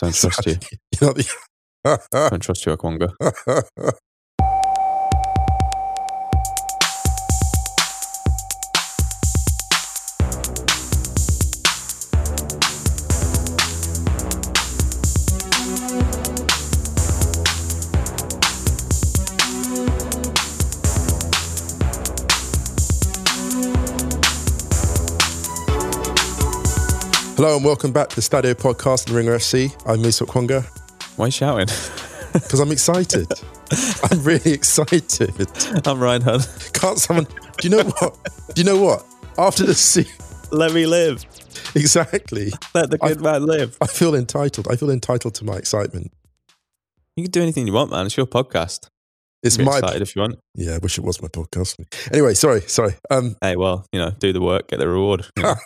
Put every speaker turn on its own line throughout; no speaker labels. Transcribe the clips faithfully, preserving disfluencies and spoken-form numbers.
Don't trust you.
You're not the...
Don't trust you, Okwonga.
Hello and welcome back to the Stadio Podcast and Ringer F C. I'm Musa Okwonga.
Why are you shouting?
Because I'm excited. I'm really excited.
I'm Ryan Hunt.
Can't someone... Do you know what? Do you know what? After the scene...
Let me live.
Exactly.
Let the good
I,
man live.
I feel entitled. I feel entitled to my excitement.
You can do anything you want, man. It's your podcast.
It's
Get
my...
excited if you want.
Yeah, I wish it was my podcast. Anyway, sorry, sorry. Um,
Hey, well, you know, do the work, get the reward. You know?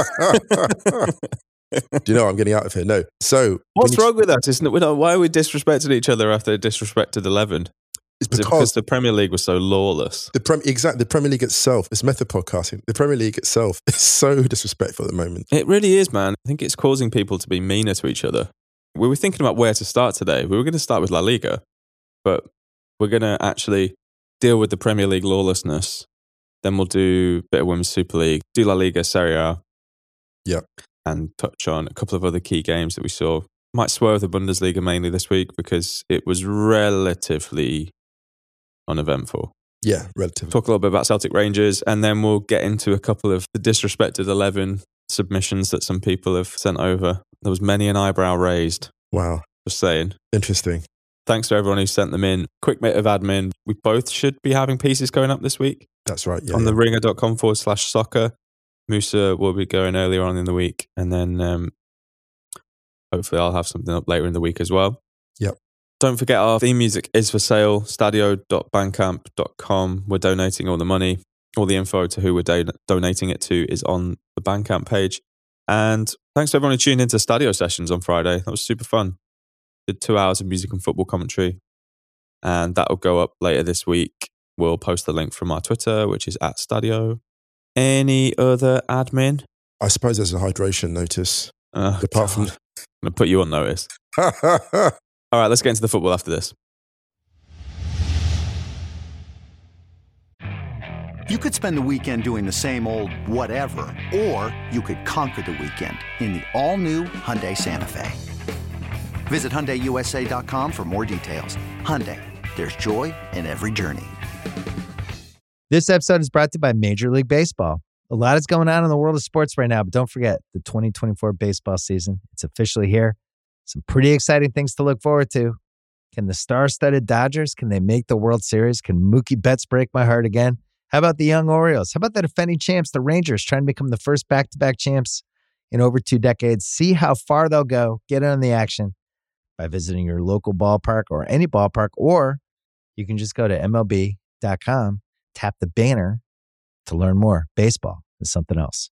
Do you know I'm getting out of here? No. So...
What's wrong with us? Isn't it? We don't, why are we disrespecting each other after disrespected eleven?
It's
Is
because,
it because the Premier League was so lawless?
The Prem, exactly, the Premier League itself, it's method podcasting. The Premier League itself is so disrespectful at the moment.
It really is, man. I think it's causing people to be meaner to each other. We were thinking about where to start today. We were going to start with La Liga, but we're going to actually deal with the Premier League lawlessness. Then we'll do a bit of Women's Super League, do La Liga, Serie A.
Yeah.
And touch on a couple of other key games that we saw. Might swerve the Bundesliga mainly this week because it was relatively uneventful.
Yeah, relatively.
Talk a little bit about Celtic Rangers, and then we'll get into a couple of the disrespected eleven submissions that some people have sent over. There was many an eyebrow raised.
Wow.
Just saying.
Interesting.
Thanks to everyone who sent them in. Quick bit of admin. We both should be having pieces going up this week.
That's right. Yeah,
on
yeah.
the ringer.com forward slash soccer. Musa will be going earlier on in the week, and then um, hopefully I'll have something up later in the week as well.
Yep.
Don't forget our theme music is for sale, stadio dot bandcamp dot com. We're donating all the money. All the info to who we're do- donating it to is on the Bandcamp page. And thanks to everyone who tuned into Stadio sessions on Friday. That was super fun. Did two hours of music and football commentary. And that will go up later this week. We'll post the link from our Twitter, which is at Stadio. Any other admin?
I suppose there's a hydration notice.
Oh,
apart
God.
from...
I'm going to put you on notice. All right, let's get into the football after this.
You could spend the weekend doing the same old whatever, or you could conquer the weekend in the all-new Hyundai Santa Fe. Visit Hyundai U S A dot com for more details. Hyundai, there's joy in every journey.
This episode is brought to you by Major League Baseball. A lot is going on in the world of sports right now, but don't forget the twenty twenty-four baseball season. It's officially here. Some pretty exciting things to look forward to. Can the star-studded Dodgers, can they make the World Series? Can Mookie Betts break my heart again? How about the young Orioles? How about the defending champs, the Rangers, trying to become the first back-to-back champs in over two decades? See how far they'll go. Get in on the action by visiting your local ballpark or any ballpark, or you can just go to M L B dot com, tap the banner to learn more. Baseball is something else.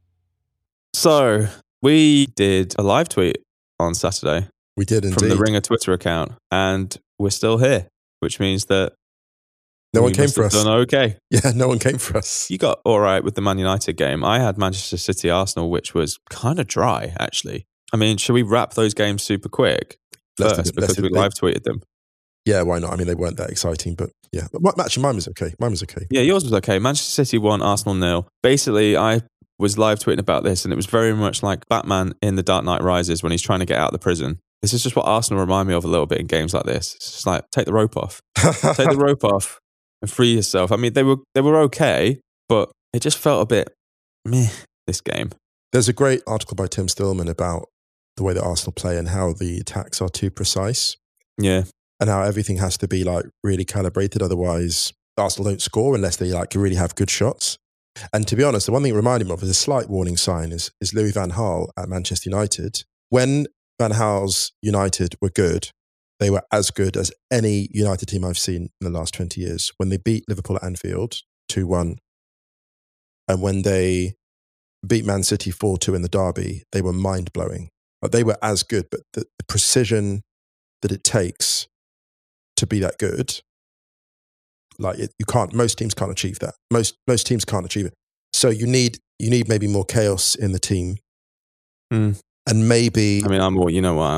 So we did a live tweet on Saturday.
We did indeed.
From the Ringer Twitter account, and we're still here, which means that
no one
we
came
must
for
have
us.
Done okay.
Yeah, no one came for us.
You got all right with the Man United game. I had Manchester City Arsenal, which was kind of dry, actually. I mean, should we wrap those games super quick
Let's
first
do- let's
because
do-
we live tweeted them?
Yeah, why not? I mean, they weren't that exciting, but yeah. But actually, mine was okay. Mine was okay.
Yeah, yours was okay. Manchester City won, Arsenal nil. Basically, I was live tweeting about this, and it was very much like Batman in The Dark Knight Rises when he's trying to get out of the prison. This is just what Arsenal remind me of a little bit in games like this. It's just like, take the rope off. Take the rope off and free yourself. I mean, they were they were okay, but it just felt a bit meh, this game.
There's a great article by Tim Stillman about the way that Arsenal play and how the attacks are too precise.
Yeah.
And how everything has to be like really calibrated. Otherwise, Arsenal don't score unless they like really have good shots. And to be honest, the one thing it reminded me of is a slight warning sign is, is Louis van Gaal at Manchester United. When Van Gaal's United were good, they were as good as any United team I've seen in the last twenty years. When they beat Liverpool at Anfield two one, and when they beat Man City four two in the derby, they were mind-blowing. Like, they were as good, but the, the precision that it takes to be that good, like it, you can't, most teams can't achieve that. Most most teams can't achieve it. So you need you need maybe more chaos in the team.
Mm.
And maybe...
I mean, I'm more, you know what, I'm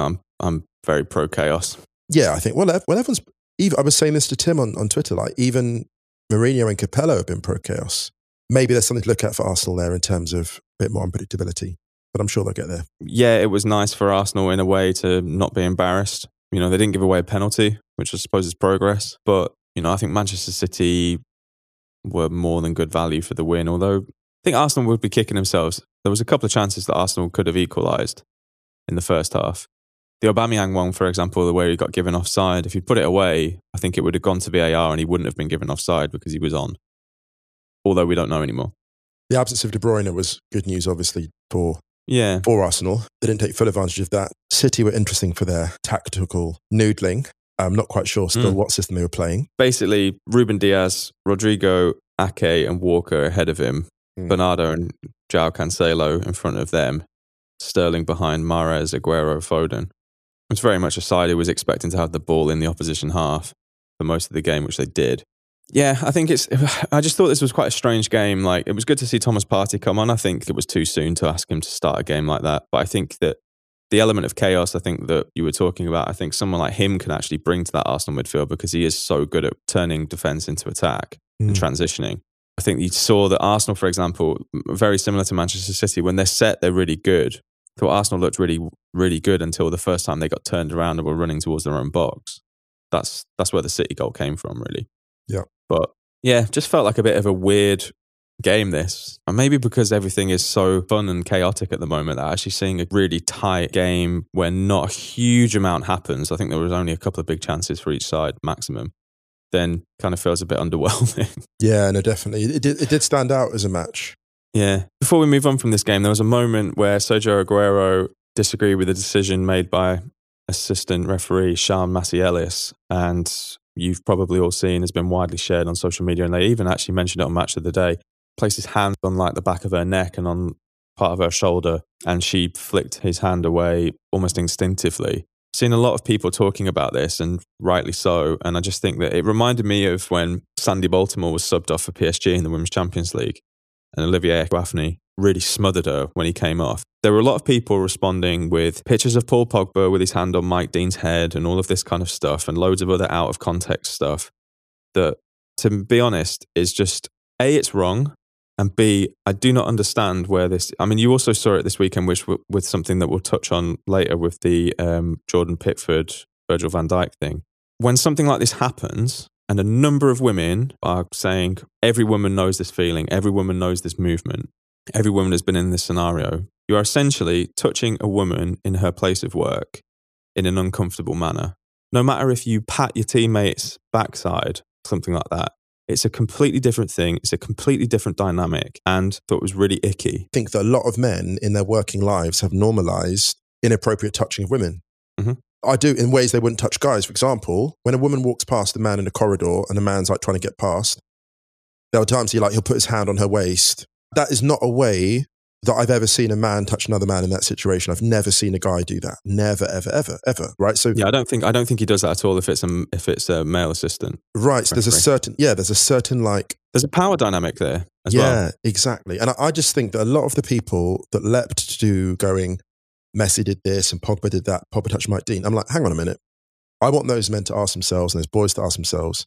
I'm very pro chaos.
Yeah, I think, well, well everyone's, even, I was saying this to Tim on, on Twitter, like even Mourinho and Capello have been pro chaos. Maybe there's something to look at for Arsenal there in terms of a bit more unpredictability, but I'm sure they'll get there.
Yeah, it was nice for Arsenal in a way to not be embarrassed. You know, they didn't give away a penalty, which I suppose is progress. But, you know, I think Manchester City were more than good value for the win, although I think Arsenal would be kicking themselves. There was a couple of chances that Arsenal could have equalised in the first half. The Aubameyang one, for example, the way he got given offside, if you put it away, I think it would have gone to V A R and he wouldn't have been given offside because he was on. Although we don't know anymore.
The absence of De Bruyne was good news, obviously, for,
yeah.
for Arsenal. They didn't take full advantage of that. City were interesting for their tactical noodling. I'm not quite sure still mm. what system they were playing.
Basically, Ruben Diaz, Rodrigo, Ake and Walker ahead of him. Mm. Bernardo and João Cancelo in front of them. Sterling behind Mahrez, Aguero, Foden. It's very much a side who was expecting to have the ball in the opposition half for most of the game, which they did. Yeah, I think it's, I just thought this was quite a strange game. Like, it was good to see Thomas Partey come on. I think it was too soon to ask him to start a game like that. But I think that the element of chaos, I think that you were talking about, I think someone like him can actually bring to that Arsenal midfield because he is so good at turning defence into attack mm. and transitioning. I think you saw that Arsenal, for example, very similar to Manchester City, when they're set, they're really good. I thought Arsenal looked really, really good until the first time they got turned around and were running towards their own box. That's that's where the City goal came from, really.
Yeah.
But yeah, just felt like a bit of a weird game, this. And maybe because everything is so fun and chaotic at the moment, that actually seeing a really tight game where not a huge amount happens, I think there was only a couple of big chances for each side, maximum, then kind of feels a bit underwhelming.
Yeah, no, definitely. It did, it did stand out as a match.
Yeah. Before we move on from this game, there was a moment where Sergio Aguero disagreed with a decision made by assistant referee Sean Massey-Ellis, and you've probably all seen, has been widely shared on social media, and they even actually mentioned it on Match of the Day. Placed his hand on like the back of her neck and on part of her shoulder, and she flicked his hand away almost instinctively. Seen a lot of people talking about this, and rightly so, and I just think that it reminded me of when Sandy Baltimore was subbed off for P S G in the Women's Champions League, and Olivier Ekwafny really smothered her when he came off. There were a lot of people responding with pictures of Paul Pogba with his hand on Mike Dean's head and all of this kind of stuff and loads of other out of context stuff that, to be honest, is just, A, it's wrong, and B, I do not understand where this... I mean, you also saw it this weekend which, with something that we'll touch on later with the um, Jordan Pickford, Virgil van Dijk thing. When something like this happens, and a number of women are saying, every woman knows this feeling, every woman knows this movement, every woman has been in this scenario, you are essentially touching a woman in her place of work in an uncomfortable manner. No matter if you pat your teammate's backside, something like that, it's a completely different thing. It's a completely different dynamic, and I thought it was really icky.
I think that a lot of men in their working lives have normalised inappropriate touching of women.
Mm-hmm.
I do in ways they wouldn't touch guys. For example, when a woman walks past a man in a corridor and the man's like trying to get past, there are times he like he'll put his hand on her waist. That is not a way that I've ever seen a man touch another man in that situation. I've never seen a guy do that. Never, ever, ever, ever. Right? So
yeah, I don't think I don't think he does that at all. If it's a if it's a male assistant,
right? So there's a certain yeah, there's a certain like
there's a power dynamic there as
yeah,
well.
Yeah, exactly. And I, I just think that a lot of the people that leapt to going, Messi did this and Pogba did that, Pogba touched Mike Dean. I'm like, hang on a minute. I want those men to ask themselves and those boys to ask themselves,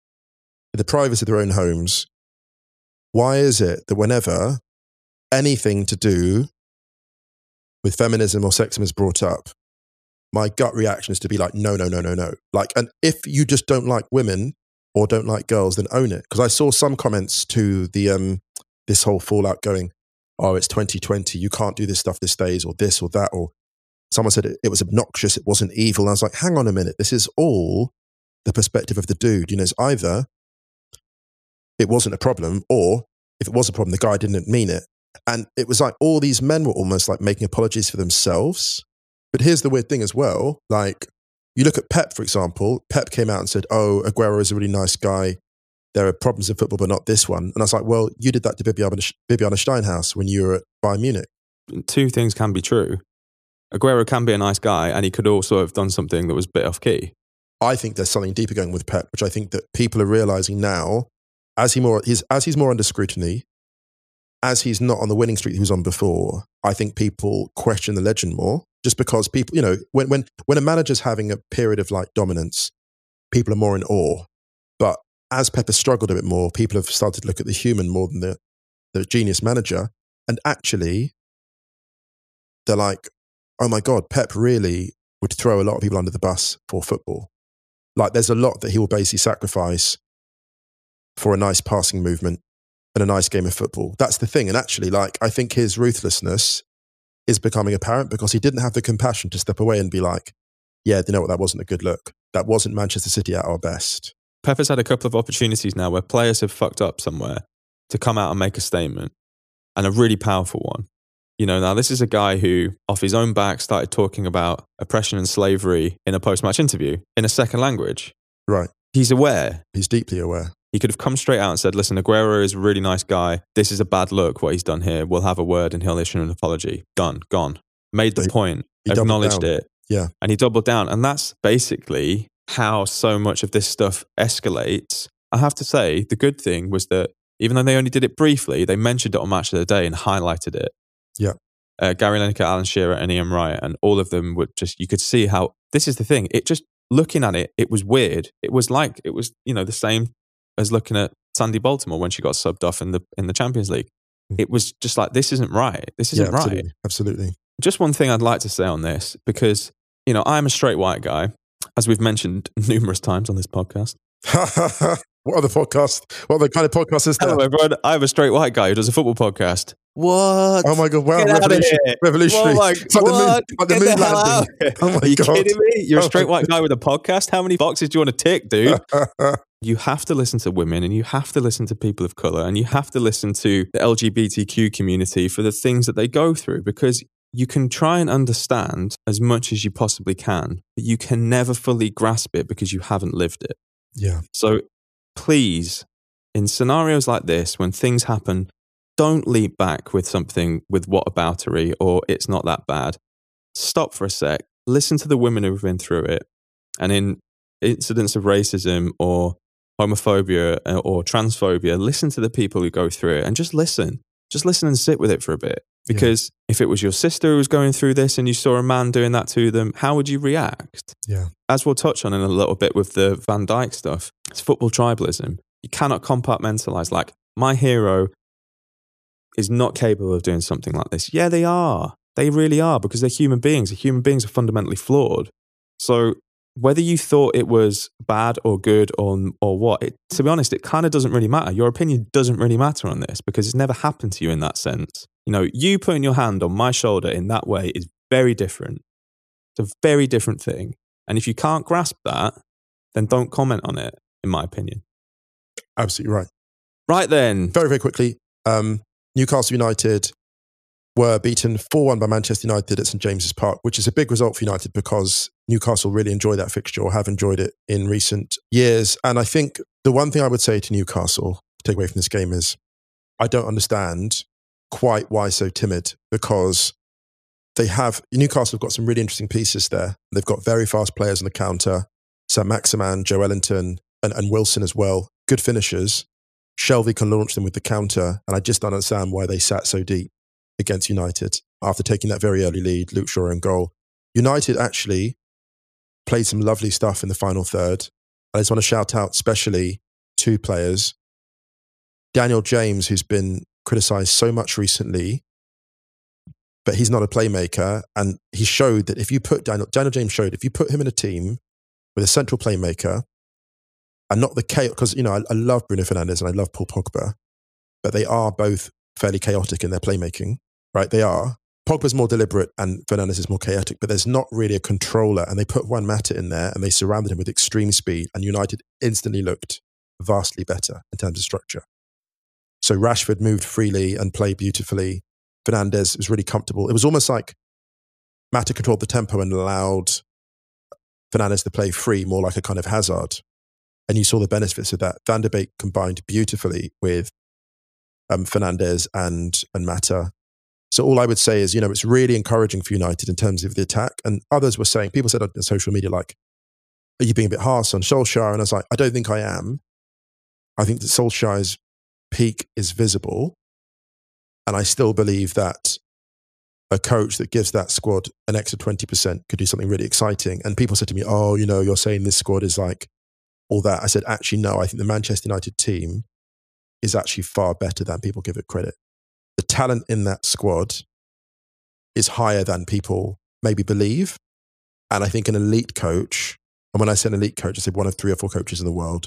in the privacy of their own homes, why is it that whenever anything to do with feminism or sexism is brought up, my gut reaction is to be like, no, no, no, no, no. Like, and if you just don't like women or don't like girls, then own it. Because I saw some comments to the um, this whole fallout going, oh, it's twenty twenty, you can't do this stuff these days, or this or that, or someone said it, it was obnoxious, it wasn't evil. And I was like, hang on a minute, this is all the perspective of the dude. You know, it's either it wasn't a problem, or if it was a problem, the guy didn't mean it. And it was like all these men were almost like making apologies for themselves. But here's the weird thing as well. Like, you look at Pep, for example. Pep came out and said, oh, Aguero is a really nice guy. There are problems in football, but not this one. And I was like, well, you did that to Bibiana, Bibiana Steinhaus when you were at Bayern Munich.
Two things can be true. Aguero can be a nice guy, and he could also have done something that was a bit off key.
I think there's something deeper going with Pep, which I think that people are realising now, as he more he's as he's more under scrutiny, as he's not on the winning streak he was on before, I think people question the legend more. just because people, you know, when when when a manager's having a period of like dominance, people are more in awe. But as Pep has struggled a bit more, people have started to look at the human more than the the genius manager, and actually, they're like, oh my God, Pep really would throw a lot of people under the bus for football. Like, there's a lot that he will basically sacrifice for a nice passing movement and a nice game of football. That's the thing. And actually, like, I think his ruthlessness is becoming apparent because he didn't have the compassion to step away and be like, yeah, you know what, that wasn't a good look. That wasn't Manchester City at our best.
Pep has had a couple of opportunities now where players have fucked up somewhere to come out and make a statement, and a really powerful one. You know, now this is a guy who, off his own back, started talking about oppression and slavery in a post-match interview in a second language.
Right.
He's aware.
He's deeply aware.
He could have come straight out and said, listen, Aguero is a really nice guy. This is a bad look, what he's done here. We'll have a word and he'll issue an apology. Done. Gone. Made the
He-
point.
he
Acknowledged
doubled down.
it.
Yeah.
And he doubled down. And that's basically how so much of this stuff escalates. I have to say, the good thing was that even though they only did it briefly, they mentioned it on Match of the Day and highlighted it.
Yeah.
Uh, Gary Lineker, Alan Shearer and Ian Wright, and all of them would just, you could see how, this is the thing, it just, looking at it, it was weird. It was like, it was, you know, the same as looking at Sandy Baltimore when she got subbed off in the in the Champions League. It was just like, this isn't right. This isn't
yeah,
right.
absolutely. Absolutely.
Just one thing I'd like to say on this, because, you know, I'm a straight white guy, as we've mentioned numerous times on this podcast.
What other podcasts? What other kind of podcast is
Hello,
there?
everyone. I'm a straight white guy who does a football podcast. What?
Oh my God, wow,
Get out of
revolution,
here.
revolutionary.
Oh my,
It's like the moon,
what?
like the
Get
moon
the hell out
landing.
of here.
Oh my
Are you
God.
kidding me? You're a
Oh
straight
my
white guy with a podcast? How many boxes do you want to tick, dude? You have to listen to women and you have to listen to people of colour and you have to listen to the L G B T Q community for the things that they go through, because you can try and understand as much as you possibly can, but you can never fully grasp it because you haven't lived it.
Yeah.
So please, in scenarios like this, when things happen, don't leap back with something with whataboutery or it's not that bad. Stop for a sec. Listen to the women who've been through it. And in incidents of racism or homophobia or transphobia, listen to the people who go through it and just listen. Just listen and sit with it for a bit. Because yeah. if it was your sister who was going through this and you saw a man doing that to them, how would you react?
Yeah.
As we'll touch on in a little bit with the Van Dijk stuff, it's football tribalism. You cannot compartmentalize. Like, my hero is not capable of doing something like this. Yeah, they are. They really are, because they're human beings. Human beings are fundamentally flawed. So whether you thought it was bad or good or or what, it, to be honest, it kind of doesn't really matter. Your opinion doesn't really matter on this because it's never happened to you in that sense. You know, you putting your hand on my shoulder in that way is very different. It's a very different thing. And if you can't grasp that, then don't comment on it, in my opinion.
Absolutely right.
Right then.
Very, very quickly, um, Newcastle United were beaten four one by Manchester United at St James's Park, which is a big result for United because Newcastle really enjoy that fixture or have enjoyed it in recent years. And I think the one thing I would say to Newcastle to take away from this game is I don't understand quite why so timid, because they have, Newcastle have got some really interesting pieces there. They've got very fast players on the counter, Sam Maximan, Joe Ellington, and, and Wilson as well. Good finishers. Shelvey can launch them with the counter, and I just don't understand why they sat so deep against United after taking that very early lead, Luke Shaw in goal. United actually played some lovely stuff in the final third. I just want to shout out especially two players. Daniel James, who's been criticised so much recently, but he's not a playmaker, and he showed that if you put Daniel, Daniel James showed if you put him in a team with a central playmaker and not the chaos, because, you know, I, I love Bruno Fernandes and I love Paul Pogba, but they are both fairly chaotic in their playmaking, right? They are. Pogba's more deliberate and Fernandes is more chaotic, but there's not really a controller, and they put Juan Mata in there and they surrounded him with extreme speed, and United instantly looked vastly better in terms of structure. So Rashford moved freely and played beautifully. Fernandes was really comfortable. It was almost like Mata controlled the tempo and allowed Fernandes to play free, more like a kind of Hazard. And you saw the benefits of that. Van der Beek combined beautifully with um, Fernandes and, and Mata. So all I would say is, you know, it's really encouraging for United in terms of the attack. And others were saying, people said on social media, like, are you being a bit harsh on Solskjaer? And I was like, I don't think I am. I think that Solskjaer's peak is visible. And I still believe that a coach that gives that squad an extra twenty percent could do something really exciting. And people said to me, oh, you know, you're saying this squad is like all that. I said, actually, no, I think the Manchester United team is actually far better than people give it credit. The talent in that squad is higher than people maybe believe. And I think an elite coach, and when I said elite coach, I said one of three or four coaches in the world,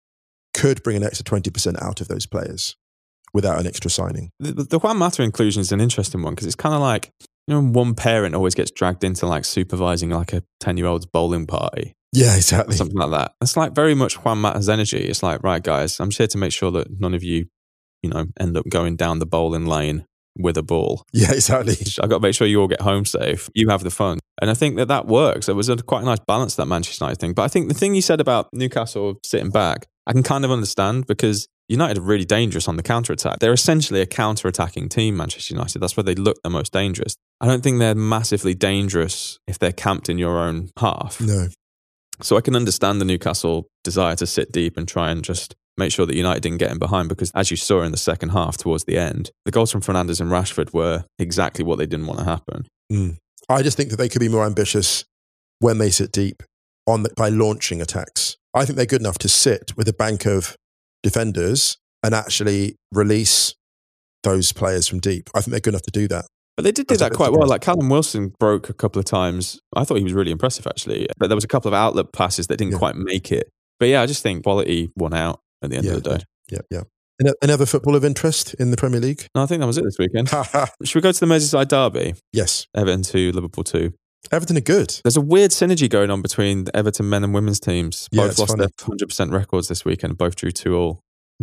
could bring an extra twenty percent out of those players without an extra signing.
The, the Juan Mata inclusion is an interesting one because it's kind of like, you know, one parent always gets dragged into like supervising like a ten-year-old's bowling party.
Yeah, exactly.
Something like that. It's like very much Juan Mata's energy. It's like, right, guys, I'm just here to make sure that none of you, you know, end up going down the bowling lane with a ball.
Yeah, exactly.
I've got to make sure you all get home safe. You have the fun. And I think that that works. It was a quite a nice balance, that Manchester United thing. But I think the thing you said about Newcastle sitting back, I can kind of understand because United are really dangerous on the counter-attack. They're essentially a counter-attacking team, Manchester United. That's where they look the most dangerous. I don't think they're massively dangerous if they're camped in your own half.
No.
So I can understand the Newcastle desire to sit deep and try and just make sure that United didn't get in behind because as you saw in the second half towards the end, the goals from Fernandes and Rashford were exactly what they didn't want to happen.
Mm. I just think that they could be more ambitious when they sit deep on the, by launching attacks. I think they're good enough to sit with a bank of defenders and actually release those players from deep. I think they're good enough to do that.
But they did do that quite well. Like Callum Wilson broke a couple of times. I thought he was really impressive, actually. But there was a couple of outlet passes that didn't yeah. quite make it. But yeah, I just think quality won out at the end
yeah,
of the day.
Yeah, yeah. Another football of interest in the Premier League?
No, I think that was it this weekend. Should we go to the Merseyside derby?
Yes.
Everton two, Liverpool two.
Everton are good.
There's a weird synergy going on between the Everton men and women's teams.
Yeah,
both lost
funny.
their one hundred percent records this weekend. Both drew two all.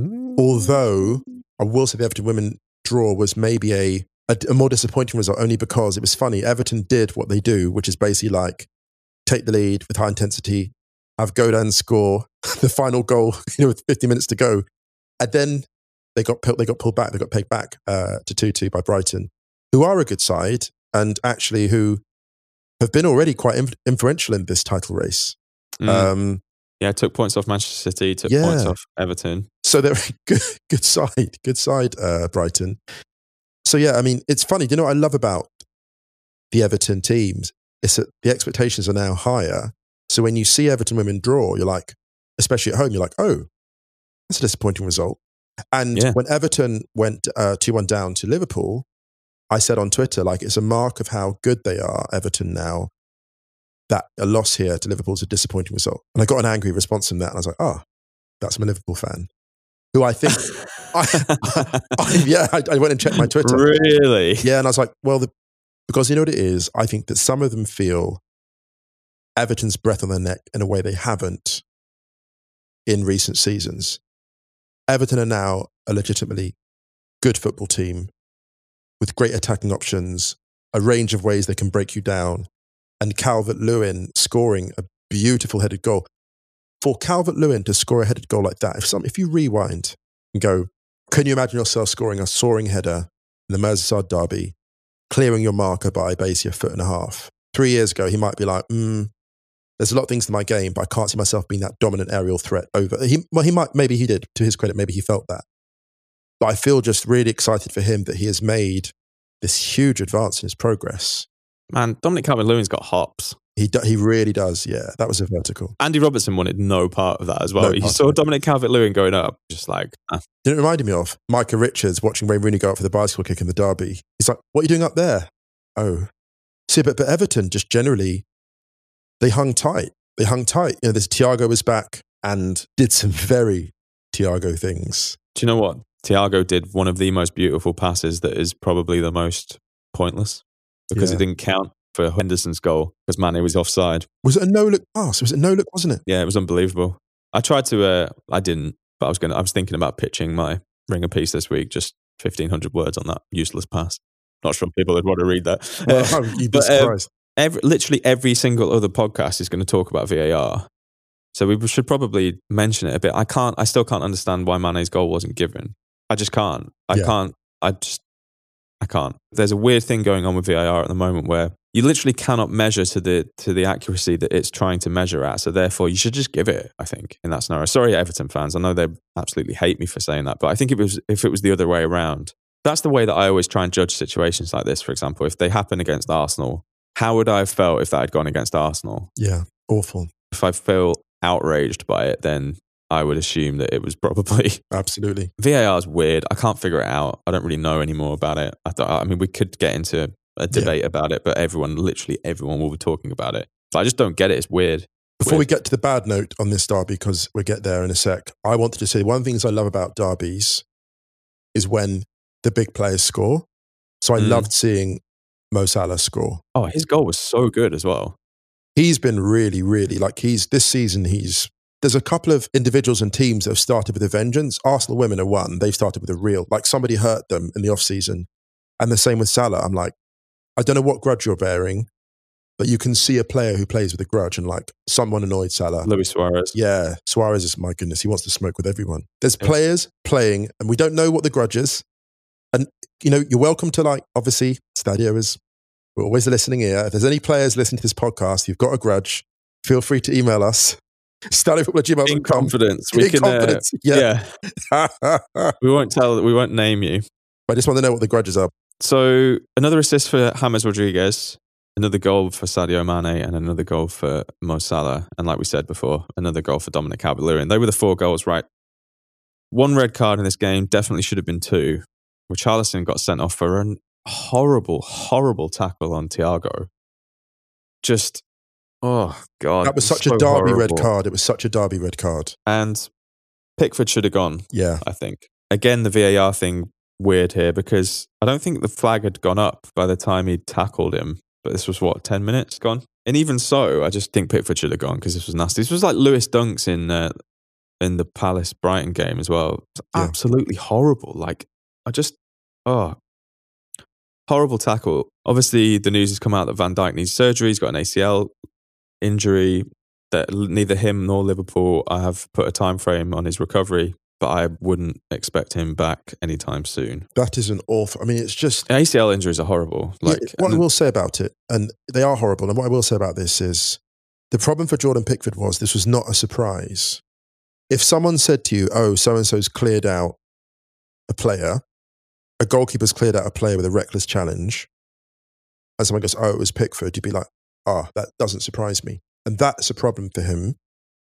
Although, I will say the Everton women draw was maybe a, a, a more disappointing result only because it was funny. Everton did what they do, which is basically like take the lead with high intensity, have Godin score the final goal, you know, with fifty minutes to go. And then they got, they got pulled back. They got pegged back uh, to two two by Brighton, who are a good side and actually who have been already quite inf- influential in this title race.
Mm. Um, yeah, took points off Manchester City, took
yeah.
points off Everton.
So they're a good, good side, good side, uh, Brighton. So yeah, I mean, it's funny. Do you know what I love about the Everton teams? It's that the expectations are now higher. So when you see Everton women draw, you're like, especially at home, you're like, oh, that's a disappointing result. And yeah. when Everton went uh, two one down to Liverpool, I said on Twitter, like, it's a mark of how good they are, Everton now, that a loss here to Liverpool is a disappointing result. And I got an angry response from that. And I was like, oh, that's my Liverpool fan. Who I think, I, I, yeah, I, I went and checked my Twitter.
Really?
Yeah, and I was like, well, the, because you know what it is? I think that some of them feel Everton's breath on their neck in a way they haven't in recent seasons. Everton are now a legitimately good football team with great attacking options, a range of ways they can break you down, and Calvert-Lewin scoring a beautiful headed goal. For Calvert-Lewin to score a headed goal like that, if some, if you rewind and go, can you imagine yourself scoring a soaring header in the Merseyside derby, clearing your marker by basically a foot and a half? Three years ago, he might be like, mm, there's a lot of things in my game, but I can't see myself being that dominant aerial threat over. He, well, he might, maybe he did, to his credit, maybe he felt that. But I feel just really excited for him that he has made this huge advance in his progress.
Man, Dominic Calvert-Lewin's got hops.
He do, he really does, yeah. That was a vertical.
Andy Robertson wanted no part of that as well. No, you saw Dominic Calvert-Lewin going up, just like... Ah.
Didn't it remind me of Micah Richards watching Wayne Rooney go up for the bicycle kick in the derby. He's like, what are you doing up there? Oh. See, but, but Everton just generally, they hung tight. They hung tight. You know, this Thiago was back and did some very Thiago things.
Do you know what? Thiago did one of the most beautiful passes that is probably the most pointless because yeah. it didn't count for Henderson's goal because Mane was offside.
Was it a no-look pass? Was it no-look, wasn't it?
Yeah, it was unbelievable. I tried to, uh, I didn't, but I was going. I was thinking about pitching my Ringer piece this week, just fifteen hundred words on that useless pass. Not sure people would want to read that.
Well, you'd be but, surprised.
Um, every, literally every single other podcast is going to talk about V A R. So we should probably mention it a bit. I can't, I still can't understand why Mane's goal wasn't given. I just can't. I yeah. can't. I just, I can't. There's a weird thing going on with V A R at the moment where you literally cannot measure to the to the accuracy that it's trying to measure at. So therefore, you should just give it, I think, in that scenario. Sorry, Everton fans. I know they absolutely hate me for saying that, but I think if it was, if it was the other way around, that's the way that I always try and judge situations like this. For example, if they happen against Arsenal, how would I have felt if that had gone against Arsenal?
Yeah, awful.
If I feel outraged by it, then I would assume that it was probably...
Absolutely.
V A R is weird. I can't figure it out. I don't really know anymore about it. I thought, I mean, we could get into a debate yeah. about it, but everyone, literally everyone will be talking about it. But I just don't get it. It's weird.
Before
weird.
we get to the bad note on this derby, because we'll get there in a sec, I wanted to say one of the things I love about derbies is when the big players score. So I mm. loved seeing Mo Salah score.
Oh, his goal was so good as well.
He's been really, really, like he's, this season he's, there's a couple of individuals and teams that have started with a vengeance. Arsenal women are one. They've started with a real, like somebody hurt them in the off season. And the same with Salah. I'm like, I don't know what grudge you're bearing, but you can see a player who plays with a grudge and like someone annoyed Salah.
Luis Suarez.
Yeah. Suarez is, my goodness, he wants to smoke with everyone. There's yeah. players playing and we don't know what the grudge is. And, you know, you're welcome to like, obviously, Stadio is, we're always listening here. If there's any players listening to this podcast, you've got a grudge, feel free to email us. Stadio at gmail dot com.
In confidence. We
In
can,
confidence.
Uh,
yeah.
yeah. we won't tell, we won't name you.
I just want to know what the grudges are.
So another assist for James Rodriguez, another goal for Sadio Mane, and another goal for Mo Salah. And like we said before, another goal for Dominic Calvert-Lewin. They were the four goals, right? One red card in this game, definitely should have been two. Richarlison got sent off for a horrible, horrible tackle on Thiago. Just, oh God.
That was such
so
a derby
horrible.
red card. It was such a derby red card.
And Pickford should have gone,
yeah,
I think. Again, the V A R thing, weird here, because I don't think the flag had gone up by the time he tackled him. But this was, what, ten minutes gone? And even so, I just think Pickford should have gone because this was nasty. This was like Lewis Dunks in, uh, in the Palace-Brighton game as well.
Yeah.
Absolutely horrible. Like, I just, oh, horrible tackle. Obviously, the news has come out that Van Dijk needs surgery. He's got an A C L injury that neither him nor Liverpool have put a time frame on his recovery, but I wouldn't expect him back anytime soon.
That is an awful, I mean, it's just...
A C L injuries are horrible. Like,
yeah, what I will say about it, and they are horrible, and what I will say about this is, the problem for Jordan Pickford was this was not a surprise. If someone said to you, oh, so-and-so's cleared out a player, a goalkeeper's cleared out a player with a reckless challenge, and someone goes, oh, it was Pickford, you'd be like, ah, oh, that doesn't surprise me. And that's a problem for him.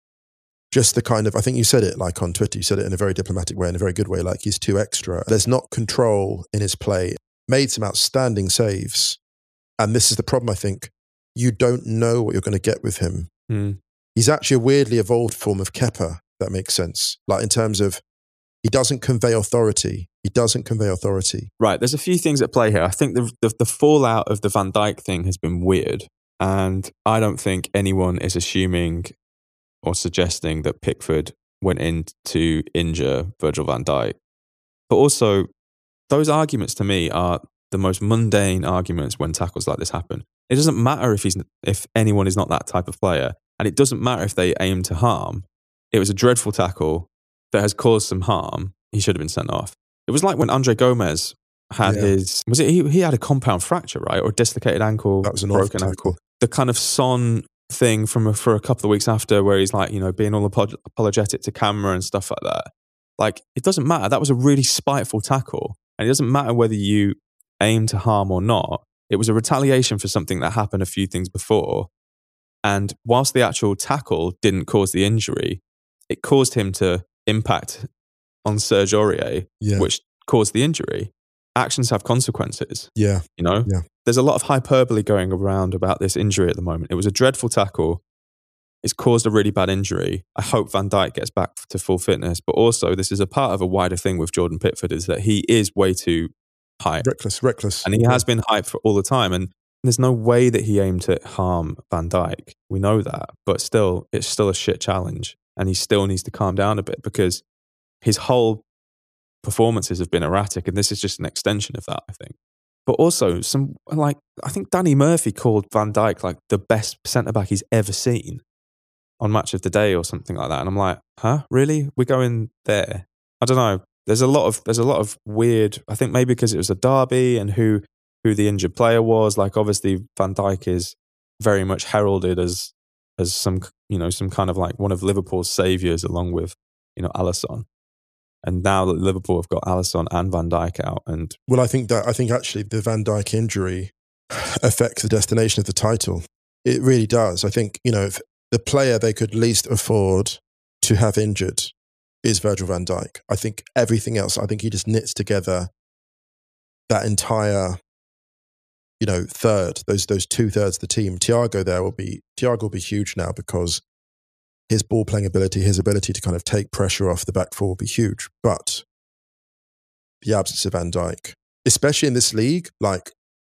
Just the kind of, I think you said it like on Twitter, you said it in a very diplomatic way, in a very good way, like he's too extra. There's not control in his play. Made some outstanding saves. And this is the problem, I think. You don't know what you're going to get with him.
Mm.
He's actually a weirdly evolved form of Kepa, that makes sense. Like in terms of, he doesn't convey authority. He doesn't convey authority.
Right, there's a few things at play here. I think the, the, the fallout of the Van Dijk thing has been weird. And I don't think anyone is assuming or suggesting that Pickford went in to injure Virgil van Dijk. But also, those arguments to me are the most mundane arguments when tackles like this happen. It doesn't matter if he's if anyone is not that type of player, and it doesn't matter if they aim to harm. It was a dreadful tackle that has caused some harm. He should have been sent off. It was like when Andre Gomez had yeah. his... Was it he, he had a compound fracture, right? Or a dislocated ankle,
that was an
broken ankle. The kind of Son thing from a, for a couple of weeks after where he's like, you know, being all apolog- apologetic to camera and stuff like that. Like, it doesn't matter. That was a really spiteful tackle. And it doesn't matter whether you aim to harm or not. It was a retaliation for something that happened a few things before. And whilst the actual tackle didn't cause the injury, it caused him to impact on Serge Aurier,
yeah.
which caused the injury. Actions have consequences.
Yeah.
You know?
Yeah.
There's a lot of hyperbole going around about this injury at the moment. It was a dreadful tackle. It's caused a really bad injury. I hope Van Dijk gets back to full fitness. But also, this is a part of a wider thing with Jordan Pickford, is that he is way too hyped.
Reckless, reckless.
And he yeah. has been hyped for all the time. And there's no way that he aimed to harm Van Dijk. We know that. But still, it's still a shit challenge. And he still needs to calm down a bit because his whole performances have been erratic. And this is just an extension of that, I think. But also, some like I think Danny Murphy called Van Dijk like the best centre-back he's ever seen on Match of the Day or something like that. And I'm like, huh? Really? We're going there? I don't know. There's a lot of there's a lot of weird, I think maybe because it was a derby and who who the injured player was. Like obviously Van Dijk is very much heralded as as some, you know, some kind of like one of Liverpool's saviours along with, you know, Alisson. And now that Liverpool have got Alisson and Van Dijk out, and
well, I think that I think actually the Van Dijk injury affects the destination of the title. It really does. I think, you know, if the player they could least afford to have injured is Virgil van Dijk. I think everything else, I think he just knits together that entire, you know, third, those those two thirds of the team. Thiago there will be, Thiago will be huge now because his ball playing ability, his ability to kind of take pressure off the back four will be huge. But the absence of Van Dijk, especially in this league, like,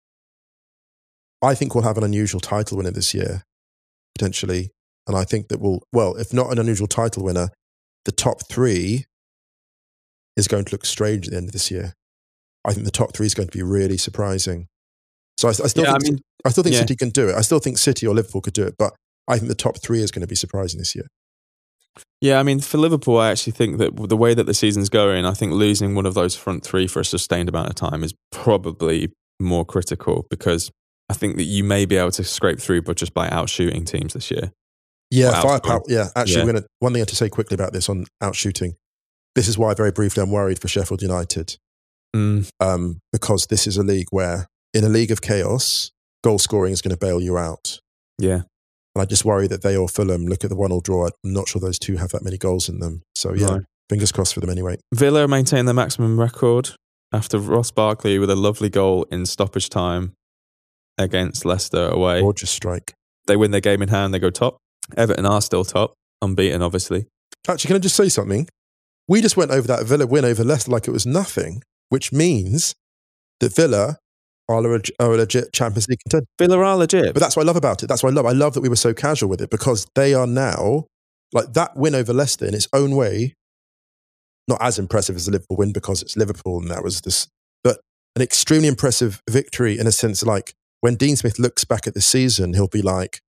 I think we'll have an unusual title winner this year, potentially. And I think that we'll, well, if not an unusual title winner, the top three is going to look strange at the end of this year. I think the top three is going to be really surprising. So I, I still
yeah,
think,
I, mean,
I still think
yeah.
City can do it. I still think City or Liverpool could do it, but I think the top three is going to be surprising this year.
Yeah, I mean, for Liverpool, I actually think that the way that the season's going, I think losing one of those front three for a sustained amount of time is probably more critical, because I think that you may be able to scrape through, but just by outshooting teams this year.
Yeah, firepower. Yeah, actually,
yeah.
We're gonna, one thing I have to say quickly about this on outshooting. This is why, very briefly, I'm worried for Sheffield United.
Mm.
Um, because this is a league where, in a league of chaos, goal scoring is going to bail you out.
Yeah.
And I just worry that they or Fulham look at the one-all draw. I'm not sure those two have that many goals in them. So, yeah, no. Fingers crossed for them anyway.
Villa maintain their maximum record after Ross Barkley with a lovely goal in stoppage time against Leicester away.
Gorgeous strike.
They win their game in hand, they go top. Everton are still top, unbeaten, obviously.
Actually, can I just say something? We just went over that Villa win over Leicester like it was nothing, which means that Villa are a, are a legit Champions League contender.
Villa are legit.
But that's what I love about it. That's what I love. I love that we were so casual with it, because they are now, like, that win over Leicester in its own way, not as impressive as the Liverpool win because it's Liverpool and that was this, but an extremely impressive victory in a sense, like, when Dean Smith looks back at the season, he'll be like,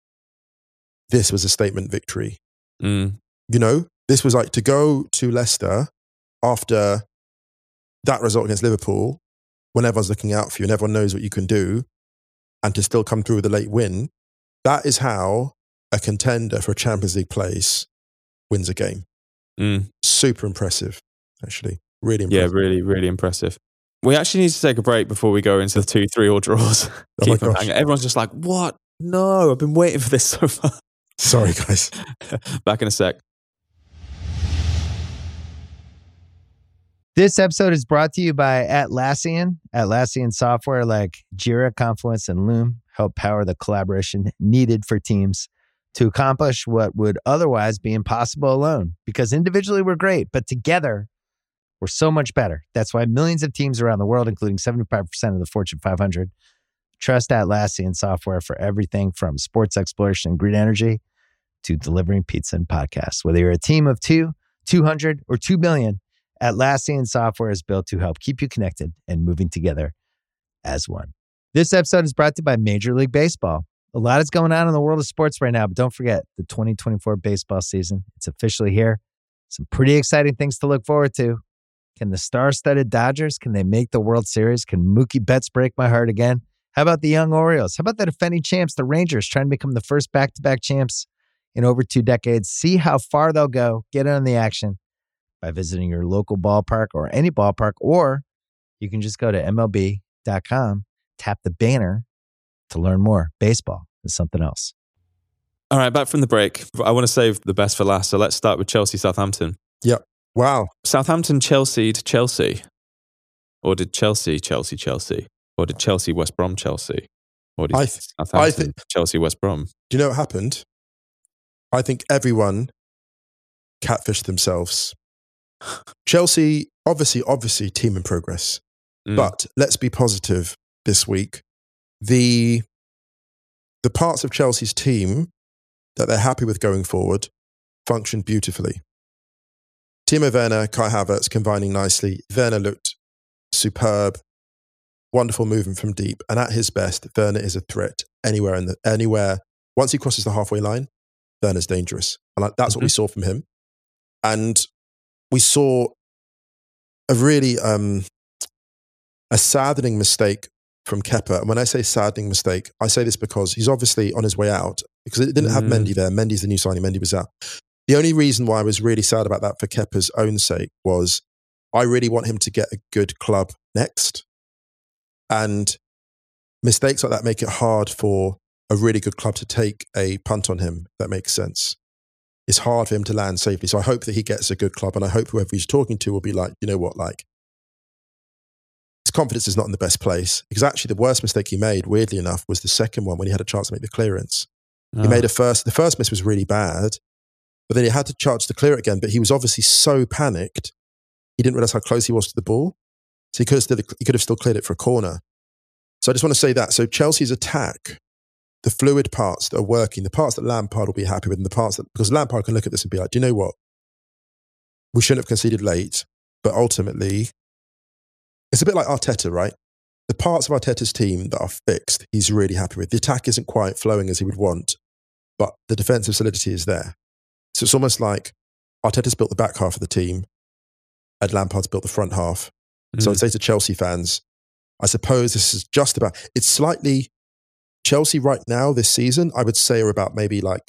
this was a statement victory.
Mm.
You know, this was like to go to Leicester after that result against Liverpool, when everyone's looking out for you and everyone knows what you can do, and to still come through with a late win. That is how a contender for a Champions League place wins a game.
Mm.
Super impressive, actually. Really impressive.
Yeah, really, really impressive. We actually need to take a break before we go into the two, three all draws.
Oh
Keep them hanging. Everyone's just like, what? No, I've been waiting for this so far.
Sorry, guys.
Back in a sec.
This episode is brought to you by Atlassian. Atlassian software like Jira, Confluence, and Loom help power the collaboration needed for teams to accomplish what would otherwise be impossible alone. Because individually we're great, but together we're so much better. That's why millions of teams around the world, including seventy-five percent of the Fortune five hundred, trust Atlassian software for everything from sports exploration and green energy to delivering pizza and podcasts. Whether you're a team of two, two hundred, or two million, Atlassian software is built to help keep you connected and moving together as one. This episode is brought to you by Major League Baseball. A lot is going on in the world of sports right now, but don't forget the twenty twenty-four baseball season. It's officially here. Some pretty exciting things to look forward to. Can the star-studded Dodgers, can they make the World Series? Can Mookie Betts break my heart again? How about the young Orioles? How about the defending champs, the Rangers, trying to become the first back-to-back champs in over two decades? See how far they'll go. Get in on the action by visiting your local ballpark or any ballpark, or you can just go to M L B dot com, tap the banner to learn more. Baseball is something else.
All right, back from the break. I want to save the best for last, so let's start with Chelsea-Southampton.
Yep. Wow.
Southampton Chelsea'd Chelsea. Or did Chelsea Chelsea Chelsea? Or did Chelsea West Brom Chelsea? Or did
I th-
Southampton
I th-
Chelsea West Brom?
Do you know what happened? I think everyone catfished themselves. Chelsea, obviously, obviously, team in progress.
Mm.
But let's be positive this week. The, the parts of Chelsea's team that they're happy with going forward functioned beautifully. Timo Werner, Kai Havertz combining nicely. Werner looked superb. Wonderful movement from deep. And at his best, Werner is a threat anywhere. in the anywhere. Once he crosses the halfway line, Werner's dangerous. And that's mm-hmm. what we saw from him. And we saw a really um, a saddening mistake from Kepa. And when I say saddening mistake, I say this because he's obviously on his way out, because it didn't have
mm.
Mendy there. Mendy's the new signing. Mendy was out. The only reason why I was really sad about that for Kepa's own sake was I really want him to get a good club next. And mistakes like that make it hard for a really good club to take a punt on him, if that makes sense. It's hard for him to land safely. So I hope that he gets a good club, and I hope whoever he's talking to will be like, you know what, like, his confidence is not in the best place. Because actually the worst mistake he made, weirdly enough, was the second one when he had a chance to make the clearance. Oh. He made a first, the first miss was really bad, but then he had to charge to clear it again, but he was obviously so panicked, he didn't realize how close he was to the ball. So he could have still, he could have still cleared it for a corner. So I just want to say that. So Chelsea's attack, the fluid parts that are working, the parts that Lampard will be happy with, and the parts that, because Lampard can look at this and be like, do you know what? We shouldn't have conceded late, but ultimately, it's a bit like Arteta, right? The parts of Arteta's team that are fixed, he's really happy with. The attack isn't quite flowing as he would want, but the defensive solidity is there. So it's almost like Arteta's built the back half of the team and Lampard's built the front half. Mm. So I'd say to Chelsea fans, I suppose this is just about, it's slightly, Chelsea right now this season, I would say are about maybe like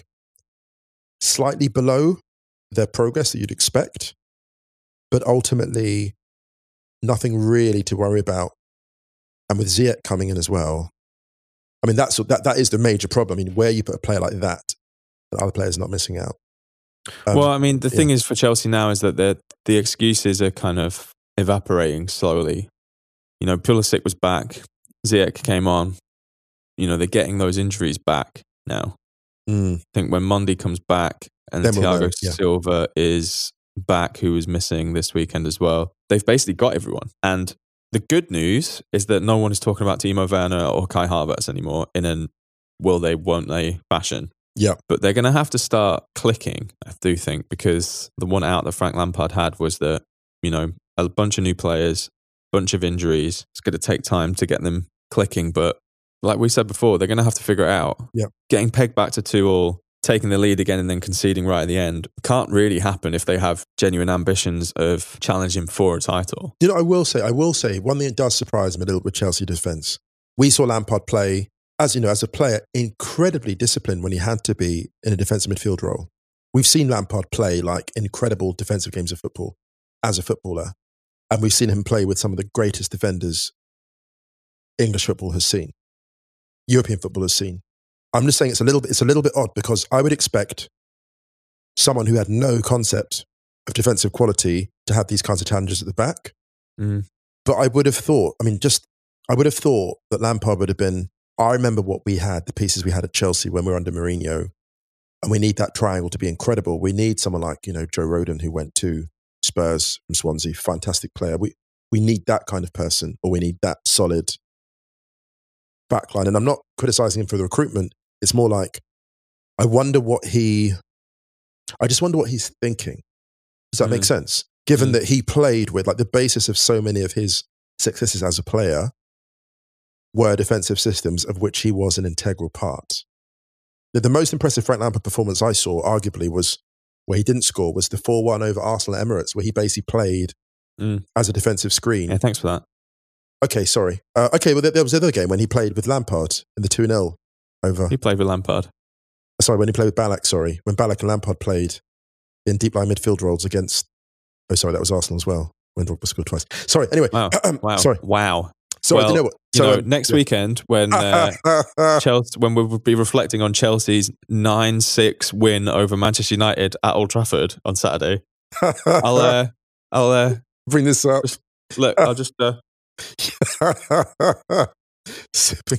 slightly below their progress that you'd expect, but ultimately nothing really to worry about. And with Ziyech coming in as well, I mean, that's, that, that is the major problem. I mean, where you put a player like that, the other players are not missing out. Um,
well, I mean, the
yeah.
thing is for Chelsea now is that the the excuses are kind of evaporating slowly. You know, Pulisic was back, Ziyech came on. You know, they're getting those injuries back now.
Mm.
I think when Monday comes back and
Then we'll
Thiago
know, yeah.
Silva is back, who was missing this weekend as well, they've basically got everyone. And the good news is that no one is talking about Timo Werner or Kai Havertz anymore in an will they, won't they fashion.
Yeah.
But they're going to have to start clicking, I do think, because the one out that Frank Lampard had was that, you know, a bunch of new players, bunch of injuries. It's going to take time to get them clicking. But like we said before, they're going to have to figure it out.
Yeah.
Getting pegged back to two all, taking the lead again and then conceding right at the end can't really happen if they have genuine ambitions of challenging for a title.
You know, I will say, I will say, one thing that does surprise me a little with Chelsea defence. We saw Lampard play, as you know, as a player, incredibly disciplined when he had to be in a defensive midfield role. We've seen Lampard play like incredible defensive games of football as a footballer. And we've seen him play with some of the greatest defenders English football has seen, European football has seen. I'm just saying it's a little bit, it's a little bit odd because I would expect someone who had no concept of defensive quality to have these kinds of challenges at the back.
Mm.
But I would have thought, I mean, just, I would have thought that Lampard would have been, I remember what we had, the pieces we had at Chelsea when we were under Mourinho, and we need that triangle to be incredible. We need someone like, you know, Joe Rodon, who went to Spurs from Swansea, fantastic player. We we need that kind of person, or we need that solid backline. And I'm not criticizing him for the recruitment. It's more like, I wonder what he, I just wonder what he's thinking. Does that mm. make sense? Given mm. that he played with, like, the basis of so many of his successes as a player were defensive systems of which he was an integral part. The, the most impressive Frank Lampard performance I saw, arguably, was where he didn't score, was the four one over Arsenal at Emirates, where he basically played mm. as a defensive screen.
Yeah, thanks for that.
Okay, sorry. Uh, okay, well, there, there was the other game when he played with Lampard in the two nil over...
He played with Lampard.
Sorry, when he played with Ballack, sorry. When Ballack and Lampard played in deep line midfield roles against... Oh, sorry, that was Arsenal as well, when Drogba scored twice. Sorry, anyway.
Wow. wow.
Sorry.
Wow.
Sorry,
well,
you know what?
You
so,
know,
um,
next
yeah.
weekend when uh, Chelsea, when we'll be reflecting on Chelsea's nine six win over Manchester United at Old Trafford on Saturday, I'll uh, I'll uh,
bring this up.
Just, look, I'll just uh,
sipping.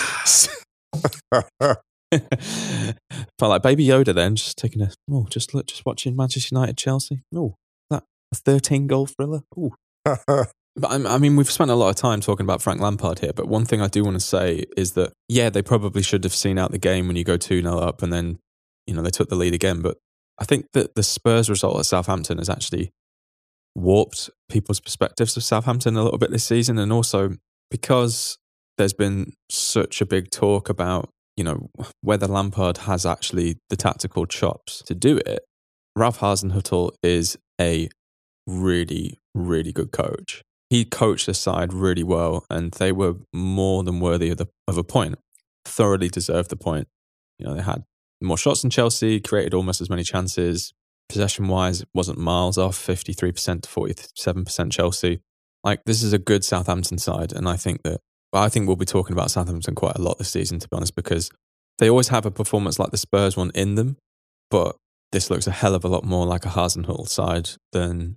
Felt like Baby Yoda then, just taking a oh, just look, just watching Manchester United Chelsea. Oh, that a thirteen goal thriller. Oh. But I mean, we've spent a lot of time talking about Frank Lampard here, but one thing I do want to say is that, yeah, they probably should have seen out the game when you go two nil up and then, you know, they took the lead again. But I think that the Spurs result at Southampton has actually warped people's perspectives of Southampton a little bit this season. And also because there's been such a big talk about, you know, whether Lampard has actually the tactical chops to do it, Ralph Hasenhüttl is a really, really good coach. He coached the side really well, and they were more than worthy of, the, of a point. Thoroughly deserved the point. You know, they had more shots than Chelsea, created almost as many chances, Possession-wise, it wasn't miles off, fifty-three percent to forty-seven percent Chelsea. Like, this is a good Southampton side, and I think that well, I think we'll be talking about Southampton quite a lot this season, to be honest, because they always have a performance like the Spurs one in them, but this looks a hell of a lot more like a Hasenhüttl side than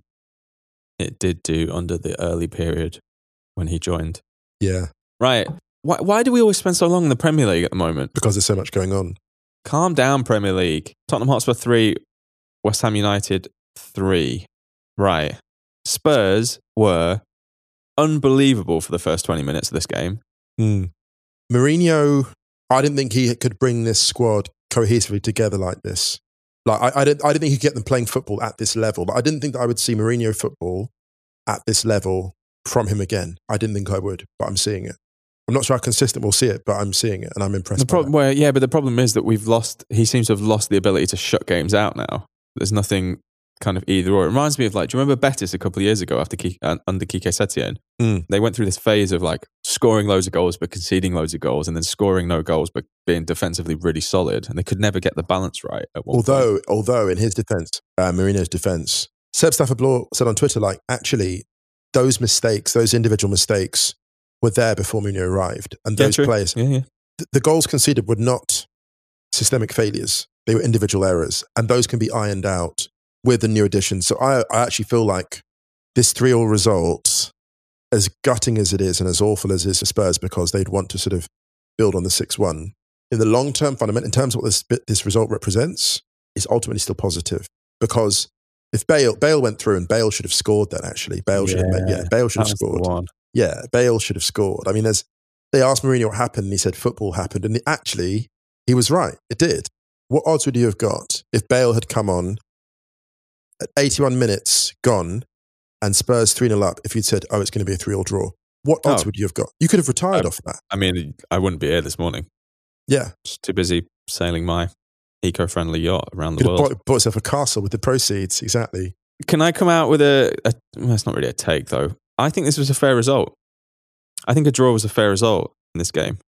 it did do under the early period when he joined.
Yeah.
Right. Why, why do we always spend so long in the Premier League at the moment?
Because there's so much going on.
Calm down, Premier League. Tottenham Hotspur three, West Ham United three. Right. Spurs were unbelievable for the first twenty minutes of this game.
Mm. Mourinho, I didn't think he could bring this squad cohesively together like this. Like I, I didn't, I didn't think he could get them playing football at this level. But I didn't think that I would see Mourinho football at this level from him again. I didn't think I would, but I'm seeing it. I'm not sure how consistent we'll see it, but I'm seeing it and I'm impressed.
The
by
problem,
that.
well, yeah, but the problem is that we've lost. He seems to have lost the ability to shut games out now. There's nothing kind of either or. It reminds me of, like, do you remember Betis a couple of years ago after Kike, uh, under Quique Setien?
Mm.
They went through this phase of like scoring loads of goals but conceding loads of goals, and then scoring no goals but being defensively really solid, and they could never get the balance right. At one
although,
point.
although in his defence, uh, Mourinho's defence, Seb Stafford-Bloor said on Twitter, like, actually, those mistakes, those individual mistakes, were there before Mourinho arrived, and
Yeah,
those
true.
players,
Yeah, yeah.
th- the goals conceded were not systemic failures; they were individual errors, and those can be ironed out with the new additions. So I, I actually feel like this three-all result, as gutting as it is and as awful as it is for Spurs, because they'd want to sort of build on the six one, in the long-term fundament, in terms of what this, this result represents, is ultimately still positive. Because if Bale, Bale went through, and Bale should have scored then, actually. Bale should have, made, yeah, Bale should have
That was the
scored.
one.
Yeah, Bale should have scored. I mean, there's, they asked Mourinho what happened, and he said football happened. And actually, he was right. It did. What odds would you have got if Bale had come on at eighty-one minutes gone and Spurs three nil up, if you'd said, oh, it's going to be a three-all draw? What odds
Oh.
would you have got? You could have retired
I-
off that.
I mean, I wouldn't be here this morning.
Yeah.
Just too busy sailing my eco-friendly yacht around the
Could have
world.
bought, bought yourself a castle with the proceeds. Exactly.
Can I come out with a, a well, it's not really a take though. I think this was a fair result. I think a draw was a fair result in this game.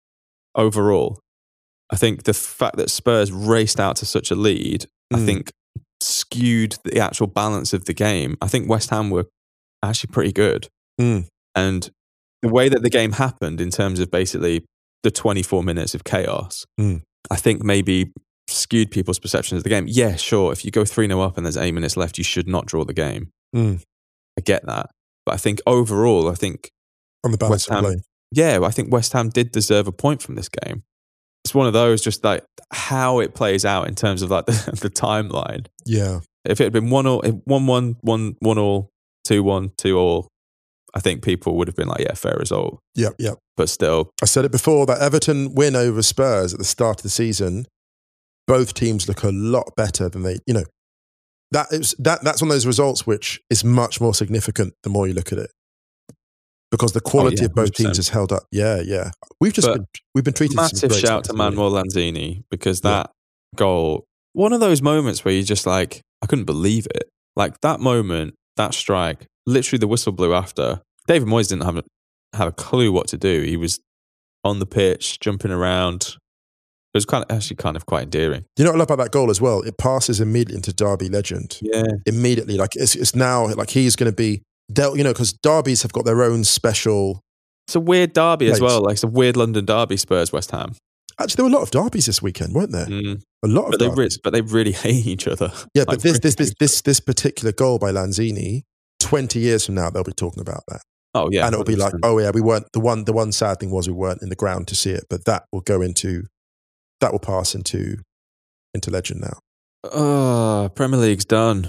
Overall, I think the fact that Spurs raced out to such a lead, I
Mm.
think skewed the actual balance of the game. I think West Ham were actually pretty good.
Mm.
And the way that the game happened in terms of basically the twenty-four minutes of chaos,
Mm.
I think maybe skewed people's perceptions of the game. Yeah, sure, if you go three nil up and there's eight minutes left, you should not draw the game.
Mm.
I get that. But I think overall, I think,
On the balance
West
of
Ham-
play.
yeah, I think West Ham did deserve a point from this game. It's one of those, just like how it plays out in terms of like the, the timeline.
Yeah.
If it had been one all, one one, one one all, two one, two all, I think people would have been like, yeah, fair result.
Yep, yep.
But still,
I said it before, that Everton win over Spurs at the start of the season, both teams look a lot better than they, you know, that is that that's one of those results which is much more significant the more you look at it. Because the quality
Oh, yeah,
of both
one hundred percent.
teams has held up. Yeah, yeah. We've just
But
been we've been treated to some
massive
great
shout to
spectacle.
Manuel Lanzini, because
Yeah.
that goal, one of those moments where you just like, I couldn't believe it. Like that moment, that strike, literally the whistle blew after. David Moyes didn't have a, have a clue what to do. He was on the pitch, jumping around. It was kind of actually kind of quite endearing.
You know what I love about that goal as well? It passes immediately into Derby legend.
Yeah.
Immediately. Like it's it's now like he's gonna be they'll you know, because derbies have got their own special.
It's a weird derby as
Right.
well. Like it's a weird London derby, Spurs West Ham.
Actually, there were a lot of derbies this weekend, weren't there?
Mm.
A lot of
But they
derbies.
re- but they really hate each other.
Yeah,
Like,
but this this
really
this this this particular goal by Lanzini, twenty years from now they'll be talking about that.
Oh yeah.
and it'll be like,
one hundred percent.
oh yeah, we weren't the one the one sad thing was we weren't in the ground to see it, but that will go into that will pass into into legend now.
Oh, Premier League's done.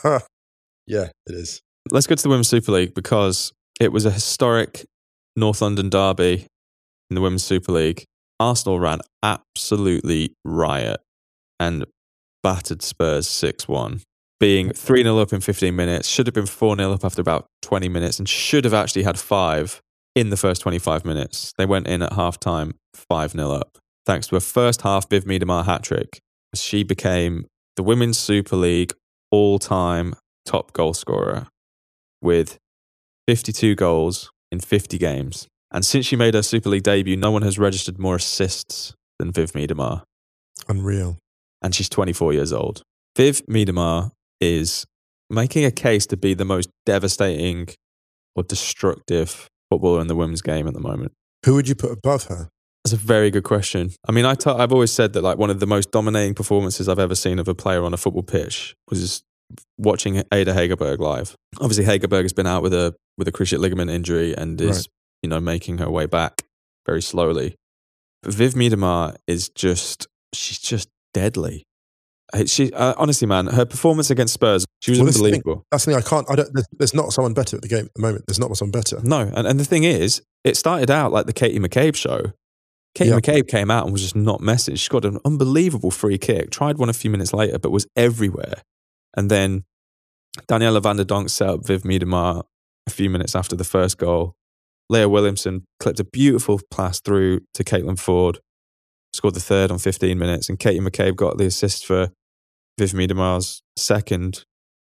Yeah, it is.
Let's go to the Women's Super League, because it was a historic North London derby in the Women's Super League. Arsenal ran absolutely riot and battered Spurs six one, being three nil up in fifteen minutes, should have been four nil up after about twenty minutes, and should have actually had five in the first twenty-five minutes. They went in at half-time five nil up, thanks to a first half Viv Miedemar hat-trick. She became the Women's Super League all-time top goal scorer with fifty-two goals in fifty games. And since she made her Super League debut, no one has registered more assists than Viv Miedemar.
Unreal.
And she's twenty-four years old. Viv Miedema is making a case to be the most devastating or destructive footballer in the women's game at the moment.
Who would you put above her?
That's a very good question. I mean, I t- I've always said that like one of the most dominating performances I've ever seen of a player on a football pitch was watching Ada Hegerberg live. Obviously, Hegerberg has been out with a with a cruciate ligament injury and is right. you know making her way back very slowly. But Viv Miedema is just she's just deadly. She uh, honestly, man, her performance against Spurs, she was well, unbelievable.
Thing, that's the thing. I can't. I don't. There's, there's not someone better at the game at the moment. There's not someone better.
No, and and the thing is, it started out like the Katie McCabe show. Katie yep. McCabe came out and was just not messaged. She got an unbelievable free kick. Tried one a few minutes later, but was everywhere. And then Daniela van der Donk set up Viv Miedema a few minutes after the first goal. Leah Williamson clipped a beautiful pass through to Caitlin Ford. Scored the third on fifteen minutes, and Katie McCabe got the assist for Viv Miedema's second.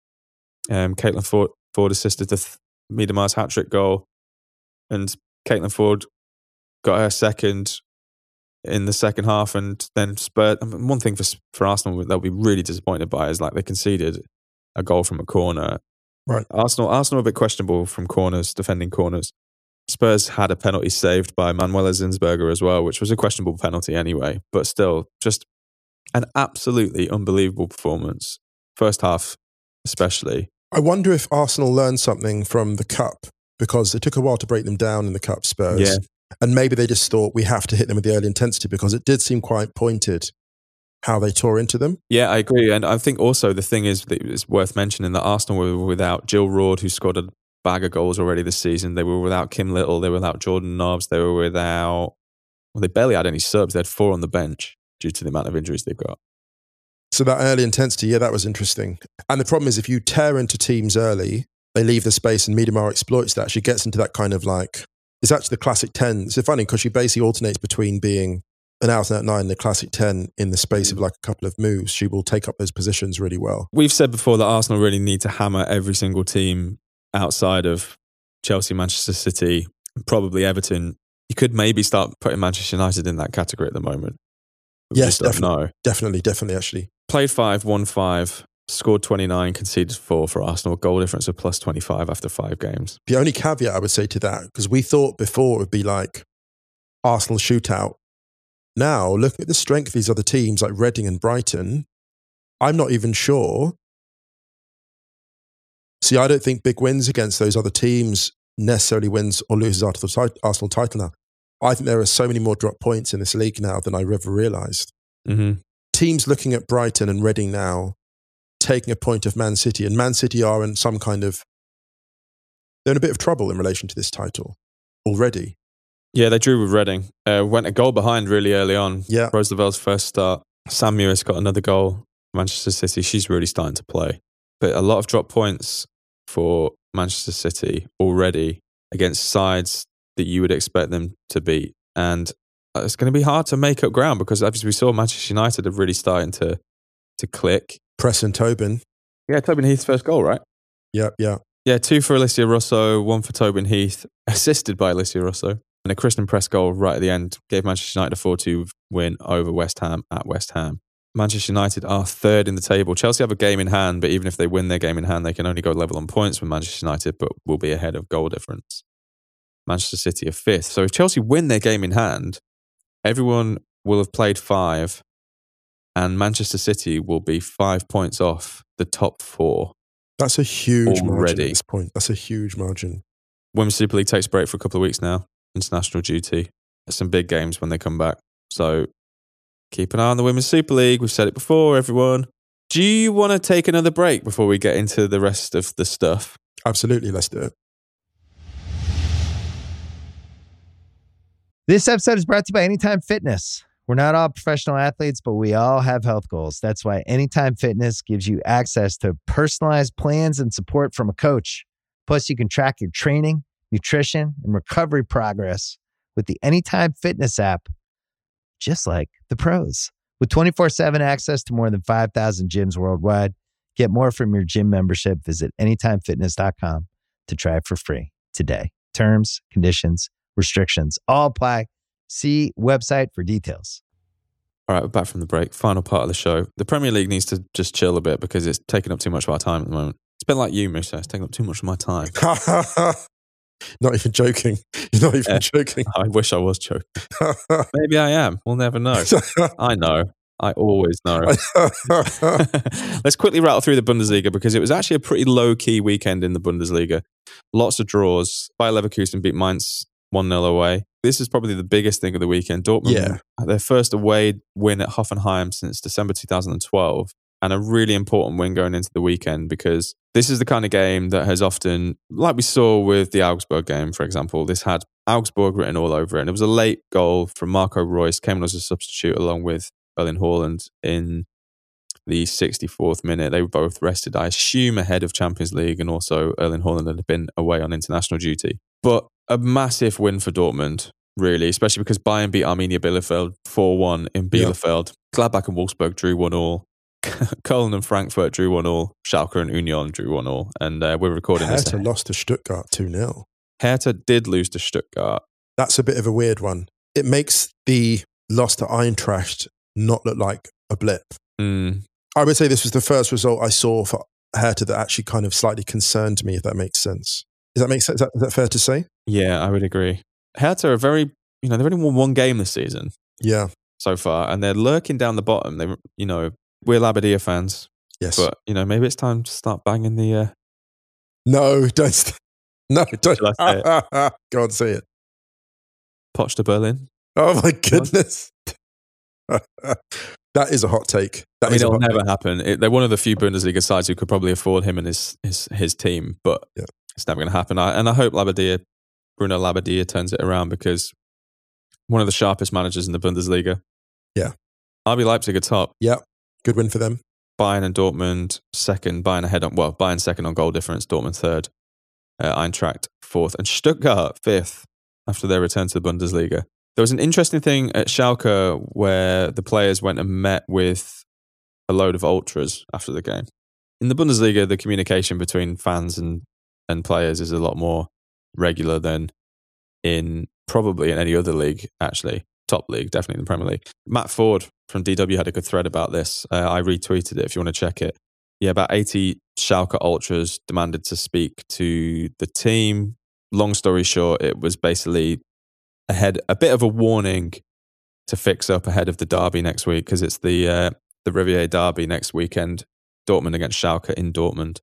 Um, Caitlin Ford, Ford assisted to th- Miedema's hat-trick goal, and Caitlin Ford got her second in the second half, and then Spurs. I mean, one thing for for Arsenal they'll be really disappointed by is like they conceded a goal from a corner.
Right,
Arsenal Arsenal a bit questionable from corners, defending corners. Spurs had a penalty saved by Manuela Zinsberger as well, which was a questionable penalty anyway, but still, just an absolutely unbelievable performance. First half, especially.
I wonder if Arsenal learned something from the Cup, because it took a while to break them down in the Cup, Spurs.
Yeah.
And maybe they just thought we have to hit them with the early intensity, because it did seem quite pointed how they tore into them.
Yeah, I agree. And I think also the thing is that it's worth mentioning that Arsenal were without Jill Roord, who scored a bag of goals already this season. They were without Kim Little. They were without Jordan Nobbs. They were without... Well, they barely had any subs. They had four on the bench due to the amount of injuries they've got.
So that early intensity, yeah, that was interesting. And the problem is if you tear into teams early, they leave the space and Miedema exploits that. She gets into that kind of like... It's actually the classic ten. It's funny because she basically alternates between being an out and out nine and the classic ten in the space of like a couple of moves. She will take up those positions really well.
We've said before that Arsenal really need to hammer every single team outside of Chelsea, Manchester City, and probably Everton. You could maybe start putting Manchester United in that category at the moment. We
yes,
just
definitely,
don't know.
definitely, definitely. Actually,
played five, won five, scored twenty-nine, conceded four for Arsenal. Goal difference of plus twenty-five after five games.
The only caveat I would say to that, because we thought before it would be like Arsenal shootout. Now, looking at the strength of these other teams like Reading and Brighton, I'm not even sure. See, I don't think big wins against those other teams necessarily wins or loses Arsenal title now. I think there are so many more drop points in this league now than I ever realised.
Mm-hmm.
Teams looking at Brighton and Reading now, taking a point of Man City, and Man City are in some kind of... They're in a bit of trouble in relation to this title already.
Yeah, they drew with Reading. Uh, went a goal behind really early on.
Yeah.
Roosevelt's first start. Sam Mewis got another goal. Manchester City, she's really starting to play. But a lot of drop points for Manchester City already against sides that you would expect them to beat. And it's going to be hard to make up ground because obviously we saw Manchester United are really starting to to click.
Preston Tobin.
Yeah, Tobin Heath's first goal, right?
Yeah, yeah.
Yeah, two for Alicia Russo, one for Tobin Heath, assisted by Alicia Russo. And a Christian Press goal right at the end gave Manchester United a four two win over West Ham at West Ham. Manchester United are third in the table. Chelsea have a game in hand, but even if they win their game in hand, they can only go level on points with Manchester United, but will be ahead of goal difference. Manchester City are fifth. So if Chelsea win their game in hand, everyone will have played five, and Manchester City will be five points off the top four.
That's a huge
already.
margin at this point. That's a huge margin.
Women's Super League takes a break for a couple of weeks now. International duty. There's some big games when they come back. So keep an eye on the Women's Super League. We've said it before, everyone. Do you want to take another break before we get into the rest of the stuff?
Absolutely, let's do it.
This episode is brought to you by Anytime Fitness. We're not all professional athletes, but we all have health goals. That's why Anytime Fitness gives you access to personalized plans and support from a coach. Plus, you can track your training, nutrition, and recovery progress with the Anytime Fitness app, just like the pros. With twenty-four seven access to more than five thousand gyms worldwide, get more from your gym membership. Visit anytime fitness dot com to try it for free today. Terms, conditions, restrictions all apply. See website for details.
All right, we're back from the break. Final part of the show. The Premier League needs to just chill a bit because it's taking up too much of our time at the moment. It's been like you, Musa. It's taking up too much of my time.
Not even joking. You're not even
Yeah,
joking.
I wish I was joking. Maybe I am. We'll never know. I know. I always know. Let's quickly rattle through the Bundesliga because it was actually a pretty low-key weekend in the Bundesliga. Lots of draws. Bayer Leverkusen beat Mainz one nil away. This is probably the biggest thing of the weekend. Dortmund,
Yeah.
their first away win at Hoffenheim since December two thousand twelve, and a really important win going into the weekend because this is the kind of game that has often, like we saw with the Augsburg game, for example, this had Augsburg written all over it. And it was a late goal from Marco Reus, came on as a substitute along with Erling Haaland in the sixty-fourth minute. They were both rested, I assume, ahead of Champions League, and also Erling Haaland had been away on international duty. But a massive win for Dortmund, really, especially because Bayern beat Arminia Bielefeld four one in Bielefeld. Yeah. Gladbach and Wolfsburg drew one all. Köln and Frankfurt drew one all. Schalke and Union drew one all. And uh, we're recording
Hertha
this.
Hertha lost to Stuttgart two nil.
Hertha did lose to Stuttgart.
That's a bit of a weird one. It makes the loss to Eintracht not look like a blip.
Mm.
I would say this was the first result I saw for Hertha that actually kind of slightly concerned me, if that makes sense. Does that make sense? Is that, is that fair to say?
Yeah, I would agree. Hertha are very, you know, they've only won one game this season.
Yeah.
So far, and they're lurking down the bottom. They, you know, we're Labadia fans.
Yes.
But, you know, maybe it's time to start banging the... Uh...
No, don't. St- no, don't.
Shall I say it?
Go on, say it.
Poch to Berlin.
Oh, my goodness. That is a hot take. That
I mean,
is
it'll never
take.
happen. It, they're one of the few Bundesliga sides who could probably afford him and his his, his team, but
yeah.
It's never going to happen. I, and I hope Labadia, Bruno Labbadia turns it around because one of the sharpest managers in the Bundesliga.
Yeah.
R B Leipzig are top.
Yeah. Good win for them.
Bayern and Dortmund second. Bayern ahead on, well, Bayern second on goal difference. Dortmund third. Uh, Eintracht fourth. And Stuttgart fifth after their return to the Bundesliga. There was an interesting thing at Schalke where the players went and met with a load of ultras after the game. In the Bundesliga, the communication between fans and, and players is a lot more regular than in probably in any other league, actually. Top league, definitely in the Premier League. Matt Ford from D W had a good thread about this. Uh, I retweeted it if you want to check it. Yeah, about eighty Schalke ultras demanded to speak to the team. Long story short, it was basically ahead, a bit of a warning to fix up ahead of the derby next week because it's the uh, the Riviera derby next weekend. Dortmund against Schalke in Dortmund.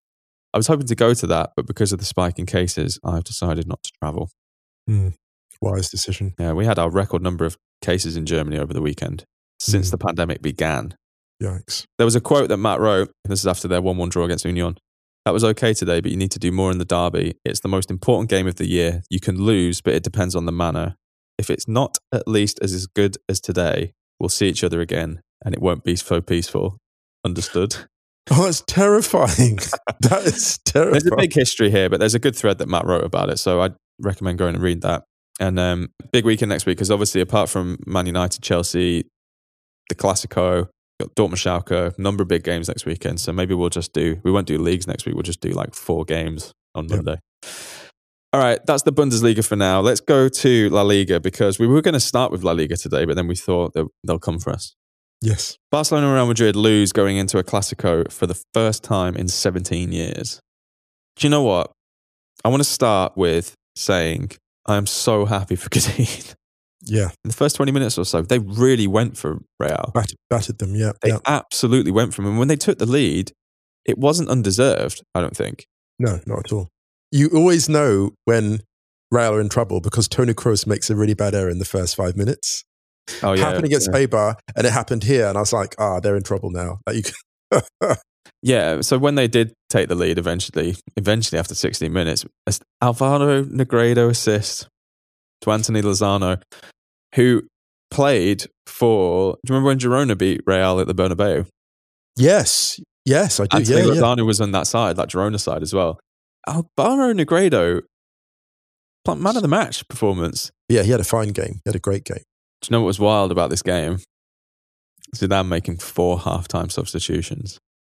I was hoping to go to that, but because of the spike in cases, I've decided not to travel.
Mm, wise decision.
Yeah, we had our record number of cases in Germany over the weekend since
Mm.
the pandemic began.
Yikes.
There was a quote that Matt wrote, and this is after their one one draw against Union. That was okay today, but you need to do more in the derby. It's the most important game of the year. You can lose, but it depends on the manner. If it's not at least as good as today, we'll see each other again, and it won't be so peaceful. Understood?
Oh, that's terrifying. That is terrifying.
There's a big history here, but there's a good thread that Matt wrote about it, so I'd recommend going and read that. And um, big weekend next week, because obviously apart from Man United, Chelsea, the Classico, Dortmund, Schalke, number of big games next weekend. So maybe we'll just do, we won't do leagues next week. We'll just do like four games on
Yep.
Monday. All right, that's the Bundesliga for now. Let's go to La Liga because we were going to start with La Liga today, but then we thought that they'll come for us.
Yes.
Barcelona and Real Madrid lose going into a Classico for the first time in seventeen years. Do you know what? I want to start with saying I am so happy for Coutinho.
Yeah.
In the first twenty minutes or so, they really went for Real.
Battered, battered them. Yeah.
They
yeah.
absolutely went for him. And when they took the lead, it wasn't undeserved, I don't think.
No, not at all. You always know when Real are in trouble because Toni Kroos makes a really bad error in the first five minutes.
Oh, yeah.
Happened against
yeah.
Eibar, and it happened here, and I was like, ah, they're in trouble now. Like you can
Yeah, so when they did take the lead eventually, eventually after sixteen minutes, Alvaro Negredo assist to Anthony Lozano, who played for, do you remember when Girona beat Real at the Bernabeu?
Yes. Yes, I do.
Anthony
yeah,
Lozano
yeah.
was on that side, that Girona side as well. Alvaro Negredo, man of the match performance.
Yeah, he had a fine game. He had a great game.
Do you know what was wild about this game? Zidane making four halftime substitutions.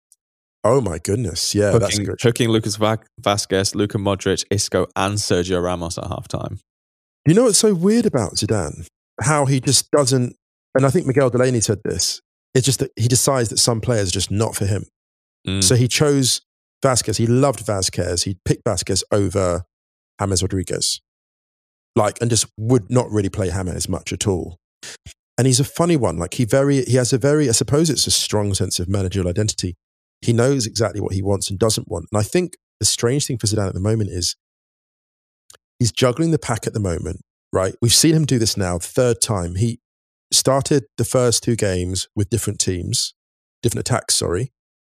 Oh my goodness. Yeah, that's
Hooking,
good.
hooking Lucas Va- Vasquez, Luka Modric, Isco, and Sergio Ramos at halftime.
You know what's so weird about Zidane? How he just doesn't And I think Miguel Delaney said this. It's just that he decides that some players are just not for him.
Mm.
So he chose Vasquez. He loved Vasquez. He picked Vasquez over James Rodriguez. Like, and just would not really play James much at all. And he's a funny one. Like he very, he has a very, I suppose it's a strong sense of managerial identity. He knows exactly what he wants and doesn't want. And I think the strange thing for Zidane at the moment is he's juggling the pack at the moment, right? We've seen him do this now, third time. He started the first two games with different teams, different attacks, sorry.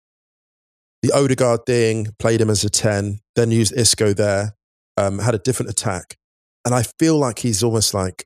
The Odegaard thing, played him as a ten, then used Isco there, um, had a different attack. And I feel like he's almost like,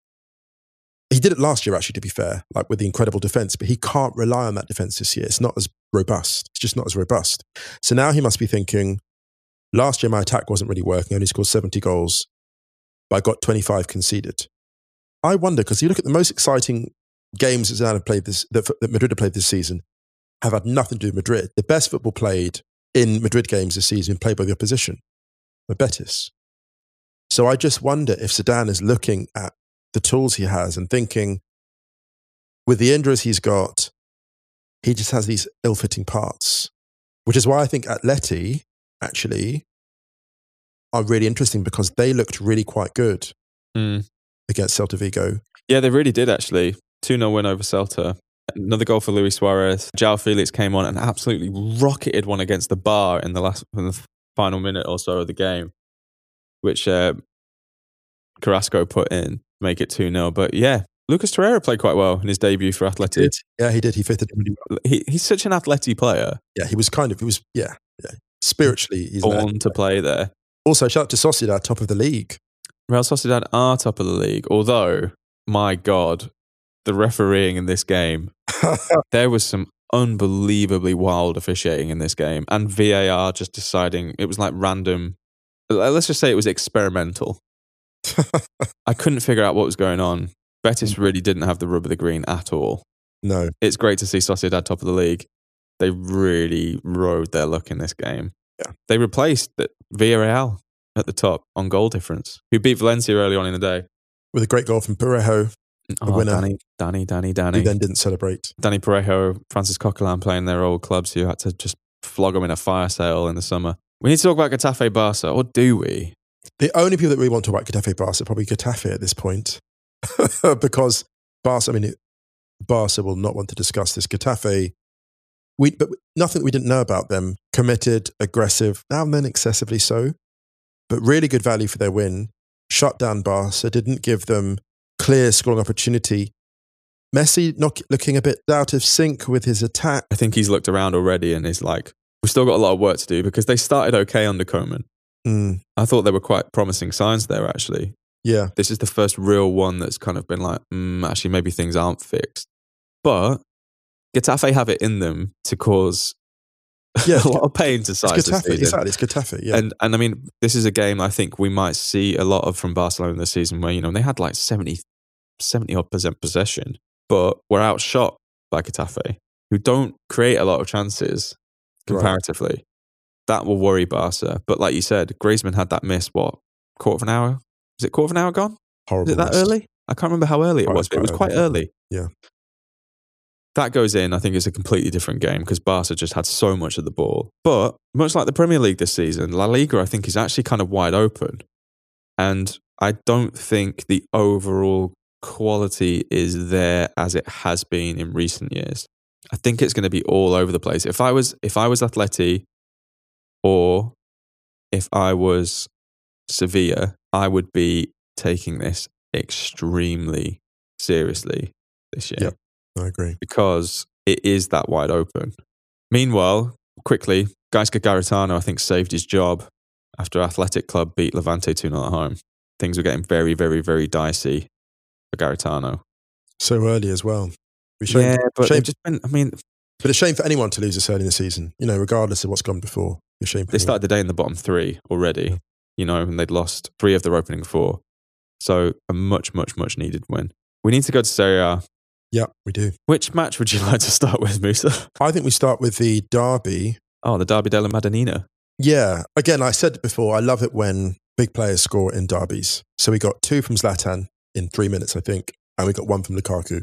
he did it last year actually, to be fair, like with the incredible defense, but he can't rely on that defense this year. It's not as robust. It's just not as robust. So now he must be thinking, last year my attack wasn't really working. I only scored seventy goals, but I got twenty-five conceded. I wonder, because you look at the most exciting games that Zidane have played this, that, that Madrid have played this season, have had nothing to do with Madrid. The best football played in Madrid games this season played by the opposition, by Betis. So I just wonder if Zidane is looking at the tools he has and thinking, with the injuries he's got, he just has these ill-fitting parts, which is why I think Atleti actually are really interesting, because they looked really quite good
Mm.
against Celta Vigo.
Yeah, they really did actually. two nil win over Celta. Another goal for Luis Suarez. João Felix came on and absolutely rocketed one against the bar in the last, in the final minute or so of the game, which uh, Carrasco put in to make it two nil. But yeah, Lucas Torreira played quite well in his debut for Atleti.
He did. Yeah, he did. He fitted really well.
He, he's such an Atleti player.
Yeah, he was kind of, he was, yeah, yeah. Spiritually, he's
born
there.
to play there.
Also, shout out to Sociedad, top of the league.
Real Sociedad are top of the league, although, my God, the refereeing in this game, there was some unbelievably wild officiating in this game, and V A R just deciding, it was like random, let's just say it was experimental. I couldn't figure out what was going on. Betis really didn't have the rub of the green at all.
No.
It's great to see Sociedad top of the league. They really rode their luck in this game.
Yeah.
They replaced Villarreal at the top on goal difference, who beat Valencia early on in the day.
With a great goal from Parejo, the
oh,
winner.
Danny, Danny, Danny, Danny.
He then didn't celebrate.
Danny Parejo, Francis Coquelin playing their old clubs, who had to just flog them in a fire sale in the summer. We need to talk about Getafe Barca, or do we?
The only people that really want to talk about Getafe Barca are probably Getafe at this point. Because Barca, I mean, it, Barca will not want to discuss this. Getafe, we, but nothing that we didn't know about them. Committed, aggressive, now and then excessively so, but really good value for their win. Shut down Barca, didn't give them clear scoring opportunity. Messi not looking a bit out of sync with his attack.
I think he's looked around already and is like, we've still got a lot of work to do, because they started okay under Koeman.
Mm.
I thought there were quite promising signs there, actually.
Yeah.
This is the first real one that's kind of been like, mm, actually, maybe things aren't fixed. But Getafe have it in them to cause yeah, a lot of pain to sides
it's
this
Getafe,
season.
exactly. It's Getafe, yeah.
And, and I mean, this is a game I think we might see a lot of from Barcelona this season, where, you know, they had like seventy, seventy odd percent possession, but were outshot by Getafe, who don't create a lot of chances comparatively. Right. That will worry Barca. But like you said, Griezmann had that miss, what, quarter of an hour? Was it quarter of an hour gone?
Horrible.
Was it that
miss.
early? I can't remember how early it
Quite
was, but it was quite early.
Yeah.
That goes in, I think it's a completely different game, because Barca just had so much of the ball. But much like the Premier League this season, La Liga, I think, is actually kind of wide open. And I don't think the overall quality is there as it has been in recent years. I think it's going to be all over the place. If I was, if I was Atleti, or if I was Sevilla, I would be taking this extremely seriously this year.
Yep, I agree.
Because it is that wide open. Meanwhile, quickly, Gaisca Garitano, I think, saved his job after Athletic Club beat Levante two nil at home. Things were getting very, very, very dicey for Garitano.
So early as well. We shame,
yeah, but
shame,
just been, I mean...
But a shame for anyone to lose this early in the season, you know, regardless of what's gone before. A shame for
They
anyone.
started the day in the bottom three already, yeah. you know, and they'd lost three of their opening four. So a much, much, much needed win. We need to go to Serie A.
Yeah, we do.
Which match would you like to start with, Musa?
I think we start with the derby.
Oh, the Derby della Madonnina.
Yeah. Again, I said it before, I love it when big players score in derbies. So we got two from Zlatan in three minutes, I think, and we got one from Lukaku.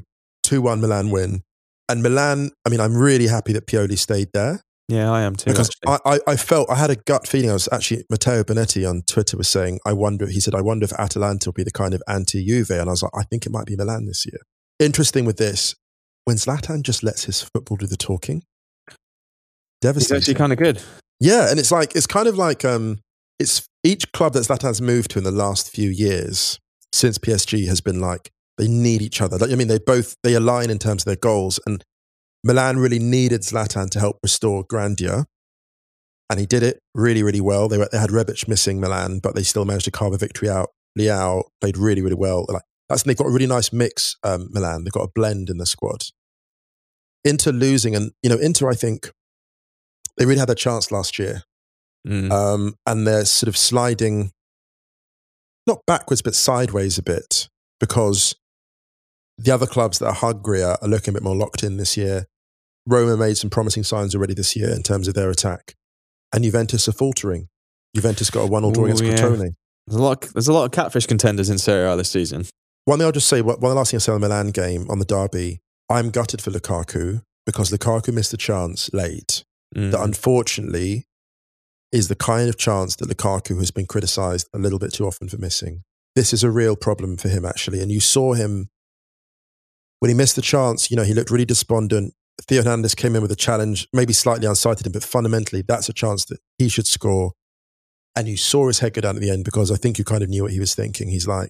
two one Milan win. And Milan, I mean, I'm really happy that Pioli stayed there.
Yeah, I am too.
Because I, I, I felt, I had a gut feeling. I was actually, Matteo Bonetti on Twitter was saying, I wonder, he said, I wonder if Atalanta will be the kind of anti-Juve. And I was like, I think it might be Milan this year. Interesting with this, when Zlatan just lets his football do the talking, devastating.
He's actually kind of good.
Yeah, and it's like, it's kind of like, um, it's each club that Zlatan's moved to in the last few years since P S G has been like, they need each other. Like, I mean, they both, they align in terms of their goals. And Milan really needed Zlatan to help restore grandeur. And he did it really, really well. They, were, they had Rebic missing Milan, but they still managed to carve a victory out. Leao played really, really well. Like, that's, they've got a really nice mix, um, Milan. They've got a blend in the squad. Inter losing, and, you know, Inter, I think, they really had their chance last year.
Mm.
Um, and they're sort of sliding, not backwards, but sideways a bit, because the other clubs that are hungrier are looking a bit more locked in this year. Roma made some promising signs already this year in terms of their attack. And Juventus are faltering. Juventus got a one-all draw against
yeah.
Crotone.
There's a lot of, there's a lot of catfish contenders in Serie A this season.
One thing I'll just say, one last thing I'll say on the Milan game, on the derby, I'm gutted for Lukaku because Lukaku missed a chance late
Mm.
that unfortunately is the kind of chance that Lukaku has been criticised a little bit too often for missing. This is a real problem for him, actually. And you saw him, when he missed the chance, you know, he looked really despondent. Theo Hernandez came in with a challenge, maybe slightly unsighted him, but fundamentally, that's a chance that he should score. And you saw his head go down at the end because I think you kind of knew what he was thinking. He's like,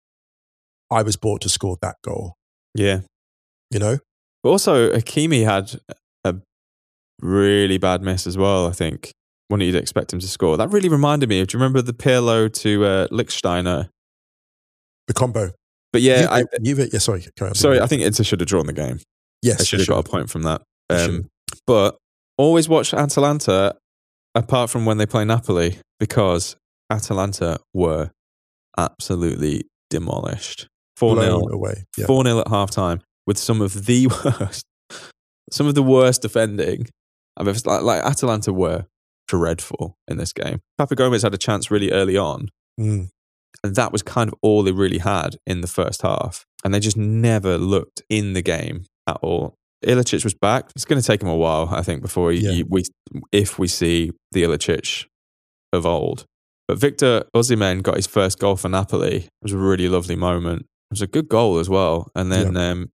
I was bought to score that goal.
Yeah.
You know?
But also, Hakimi had a really bad miss as well, I think, when you'd expect him to score. That really reminded me of, do you remember the Pirlo to uh, Lichtsteiner?
The combo.
But yeah,
Juve,
I,
Juve, yeah, sorry. Carry on.
sorry, I think Inter should have drawn the game.
Yes.
They should have
sure.
got a point from that.
They
Um, but always watch Atalanta, apart from when they play Napoli, because Atalanta were absolutely demolished. four nil
Blown away. Yeah.
four nil at halftime with some of the worst, some of the worst defending I've ever, like, like Atalanta were dreadful in this game. Papu Gomez had a chance really early on,
Mm.
and that was kind of all they really had in the first half. And they just never looked in the game at all. Ilicic was back. It's going to take him a while, I think, before he,
Yeah.
he, we, if we see the Ilicic of old. But Victor Osimhen got his first goal for Napoli. It was a really lovely moment. It was a good goal as well. And then
Yeah.
um,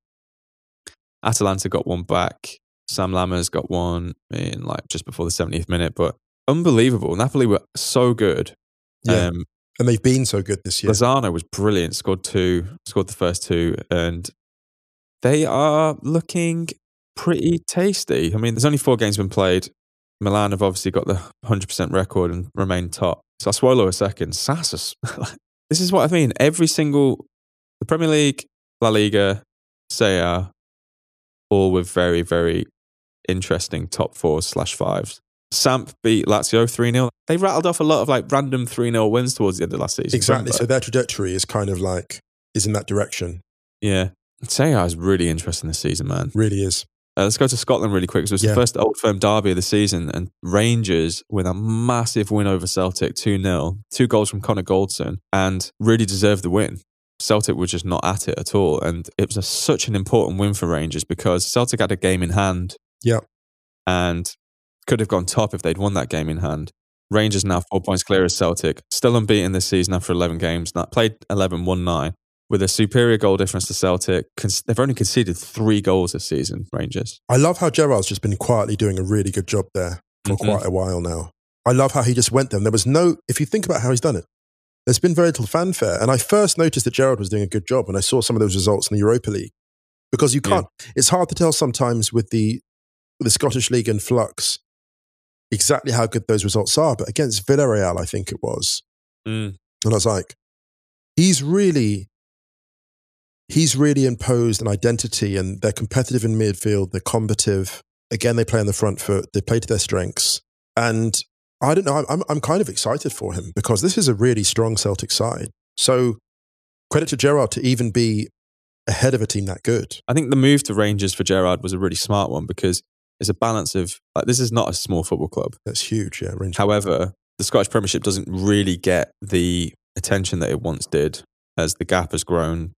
Atalanta got one back. Sam Lammers got one in like just before the seventieth minute. But unbelievable. Napoli were so good.
Yeah.
Um,
And they've been so good this year.
Lozano was brilliant. Scored two, scored the first two, and they are looking pretty tasty. I mean, there's only four games been played. Milan have obviously got the one hundred percent record and remain top. Sassuolo are second. Sassus. This is what I mean. Every single, the Premier League, La Liga, Serie A, all with very, very interesting top fours slash fives. Samp beat Lazio three nil. They rattled off a lot of like random three nil wins towards the end of last season.
Exactly. So their trajectory is kind of like, is in that direction.
Yeah. Serie A is really interesting this season, man.
Really is.
Uh, let's go to Scotland really quick. So it's
Yeah.
the first Old Firm derby of the season, and Rangers with a massive win over Celtic, two nil. Two goals from Connor Goldson, and really deserved the win. Celtic were just not at it at all, and it was a, such an important win for Rangers because Celtic had a game in hand.
Yeah.
And could have gone top if they'd won that game in hand. Rangers now four points clear as Celtic, still unbeaten this season after eleven games. Now played eleven, won nine. With a superior goal difference to Celtic, they've only conceded three goals this season, Rangers.
I love how Gerrard's just been quietly doing a really good job there for
Mhm.
quite a while now. I love how he just went there. And there was no, if you think about how he's done it, there's been very little fanfare. And I first noticed that Gerrard was doing a good job when I saw some of those results in the Europa League. Because you can't, it's hard to tell sometimes with the, with the Scottish League in flux exactly how good those results are. But against Villarreal, I think it was.
Mm.
And I was like, he's really, he's really imposed an identity, and they're competitive in midfield, they're combative. Again, they play on the front foot, they play to their strengths. And I don't know, I'm, I'm kind of excited for him because this is a really strong Celtic side. So credit to Gerrard to even be ahead of a team that good.
I think the move to Rangers for Gerrard was a really smart one because it's a balance of, like, this is not a small football club.
That's huge, yeah. Rangers.
However, the Scottish Premiership doesn't really get the attention that it once did as the gap has grown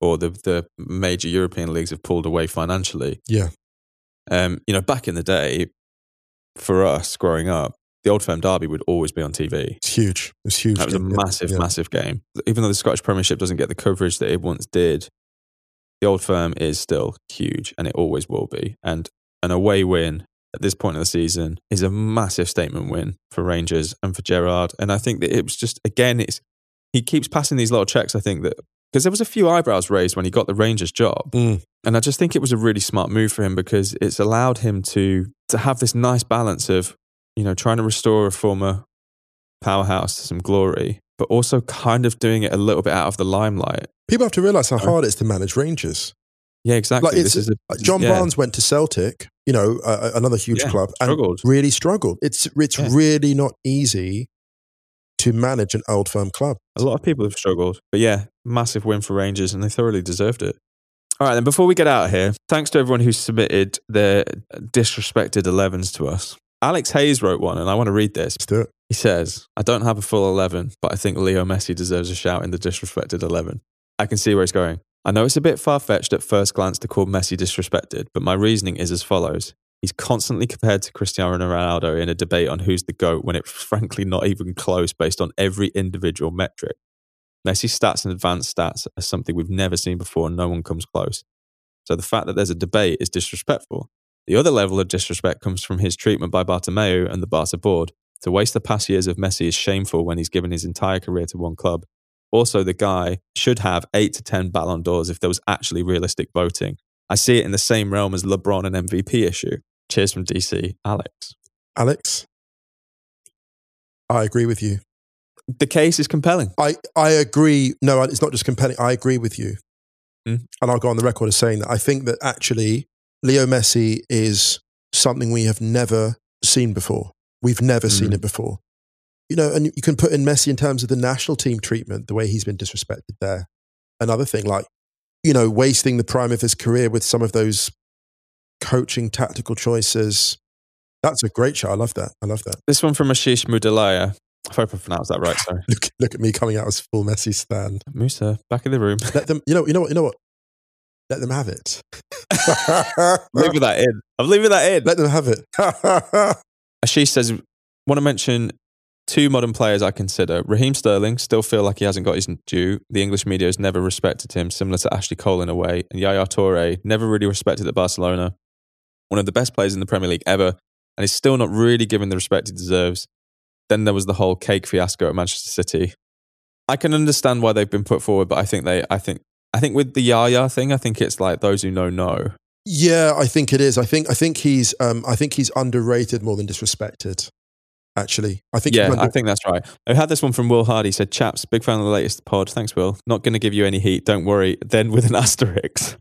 or the the major European leagues have pulled away financially.
Yeah.
Um, you know, back in the day, for us growing up, the Old Firm Derby would always be on T V.
It's huge. It's huge.
That was a massive, yeah. massive game. Even though the Scottish Premiership doesn't get the coverage that it once did, the Old Firm is still huge, and it always will be. And an away win at this point of the season is a massive statement win for Rangers and for Gerrard. And I think that it was just, again, it's he keeps passing these little checks, I think, that because there was a few eyebrows raised when he got the Rangers job.
Mm.
And I just think it was a really smart move for him because it's allowed him to to have this nice balance of, you know, trying to restore a former powerhouse to some glory, but also kind of doing it a little bit out of the limelight.
People have to realise how hard it is to manage Rangers.
Yeah, exactly.
Like it's,
this is a,
like John
yeah.
Barnes went to Celtic, you know, uh, another huge
yeah,
club,
struggled.
and really struggled. It's it's
yeah.
really not easy to manage an Old Firm club.
A lot of people have struggled. But yeah, massive win for Rangers, and they thoroughly deserved it. All right, then before we get out of here, thanks to everyone who submitted their disrespected elevens to us. Alex Hayes wrote one, and I want to read this.
Let's do it.
He says, I don't have a full eleven, but I think Leo Messi deserves a shout in the disrespected eleven. I can see where he's going. I know it's a bit far-fetched at first glance to call Messi disrespected, but my reasoning is as follows. He's constantly compared to Cristiano Ronaldo in a debate on who's the GOAT when it's frankly not even close based on every individual metric. Messi's stats and advanced stats are something we've never seen before and no one comes close. So the fact that there's a debate is disrespectful. The other level of disrespect comes from his treatment by Bartomeu and the Barca board. To waste the past years of Messi is shameful when he's given his entire career to one club. Also, the guy should have eight to ten Ballon d'Ors if there was actually realistic voting. I see it in the same realm as LeBron and M V P issue. Cheers from D C, Alex.
Alex, I agree with you.
The case is compelling.
I, I agree. No, it's not just compelling. I agree with you.
Mm.
And I'll go on the record as saying that I think that actually Leo Messi is something we have never seen before. We've never mm. seen it before. You know, and you can put in Messi in terms of the national team treatment, the way he's been disrespected there. Another thing, like, you know, wasting the prime of his career with some of those coaching tactical choices. That's a great show. I love that. I love that.
This one from Ashish Mudalaya. I hope I pronounced that right, sorry.
look, look at me coming out as full Messi stan.
Musa, back in the room.
Let them, you know, you know what, you know what? Let them have it.
leaving that in. I'm leaving that in.
Let them have it.
Ashish says, want to mention two modern players I consider. Raheem Sterling, still feel like he hasn't got his due. The English media has never respected him, similar to Ashley Cole in a way. And Yaya Toure, never really respected at Barcelona. One of the best players in the Premier League ever, and is still not really given the respect he deserves. Then there was the whole cake fiasco at Manchester City. I can understand why they've been put forward, but I think they, I think, I think with the Yaya thing, I think it's like those who know know.
Yeah, I think it is. I think, I think he's, um, I think he's underrated more than disrespected. Actually, I think.
Yeah,
under-
I think that's right. I had this one from Will Hardy. He said, "Chaps, big fan of the latest pod. Thanks, Will. Not going to give you any heat. Don't worry." Then with an asterisk.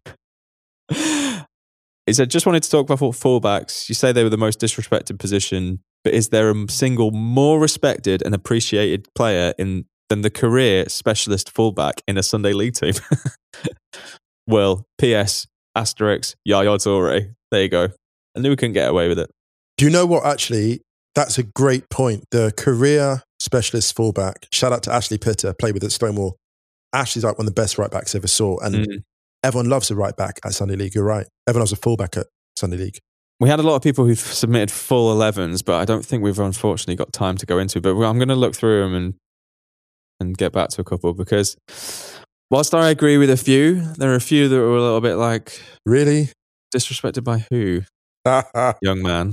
He said, just wanted to talk about fullbacks. You say they were the most disrespected position, but is there a single more respected and appreciated player in than the career specialist fullback in a Sunday League team? Well, P S asterisk Yaya Toure. There you go. I knew we couldn't get away with it.
Do you know what? Actually, that's a great point. The career specialist fullback. Shout out to Ashley Pitter. Played with at Stonewall. Ashley's like one of the best right backs I ever saw, and mm. everyone loves a right back at Sunday League. You're right. Everyone loves a fullback at Sunday League.
We had a lot of people who've submitted full elevens, but I don't think we've unfortunately got time to go into. But I'm going to look through them and and get back to a couple, because whilst I agree with a few, there are a few that were a little bit like,
really
disrespected by who, young man.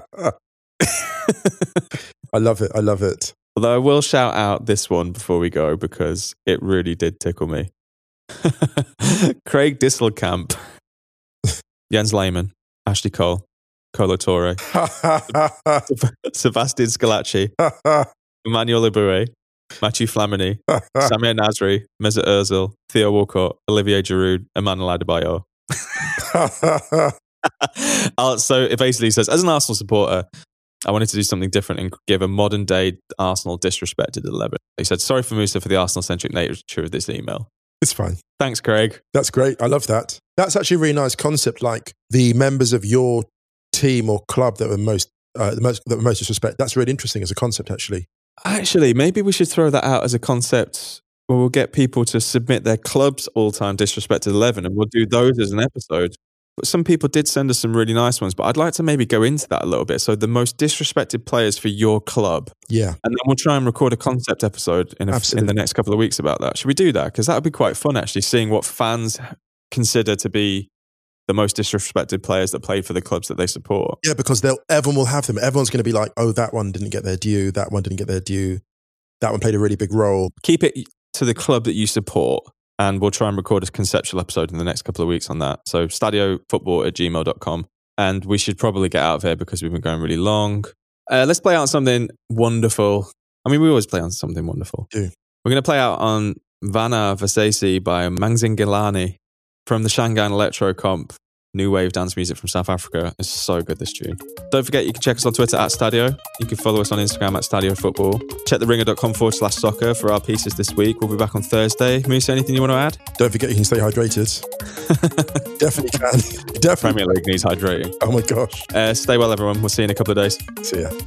I love it. I love it.
Although I will shout out this one before we go, because it really did tickle me. Craig Disselkamp, Jens Lehmann, Ashley Cole, Kolo Toure, Sebastian Scalacci, Emmanuel Eboué, Mathieu Flamini, Samir Nasri, Mesut Ozil, Theo Walcott, Olivier Giroud, Emmanuel Adebayor. So it basically says, as an Arsenal supporter, I wanted to do something different and give a modern day Arsenal disrespected eleven. He said, sorry for Musa for the Arsenal-centric nature of this email.
It's fine.
Thanks, Craig.
That's great. I love that. That's actually a really nice concept, like the members of your team or club that were most, uh, the most, that were most disrespected. That's really interesting as a concept, actually.
Actually, maybe we should throw that out as a concept Well, we'll get people to submit their club's all-time disrespected eleven, and we'll do those as an episode. But some people did send us some really nice ones, but I'd like to maybe go into that a little bit. So the most disrespected players for your club.
Yeah.
And then we'll try and record a concept episode in, a, in the next couple of weeks about that. Should we do that? Because that would be quite fun, actually, seeing what fans consider to be the most disrespected players that play for the clubs that they support.
Yeah, because they'll everyone will have them. Everyone's going to be like, oh, that one didn't get their due. That one didn't get their due. That one played a really big role.
Keep it to the club that you support, and we'll try and record a conceptual episode in the next couple of weeks on that. So stadio football at gmail dot com. And we should probably get out of here because we've been going really long. Uh, let's play out something wonderful. I mean, we always play on something wonderful.
Do.
We're going to play out on Vana Vasesi by Mangzingilani from the Shangaan Electro Comp. New wave dance music from South Africa. It's so good, this tune. Don't forget, you can check us on Twitter at Stadio. You can follow us on Instagram at Stadio Football. Check theringer.com forward slash soccer for our pieces this week. We'll be back on Thursday. Musa, anything you want to add?
Don't forget you can stay hydrated. Definitely can. Definitely.
Premier League needs hydrating.
Oh my gosh.
Uh, stay well, everyone. We'll see you in a couple of days.
See ya.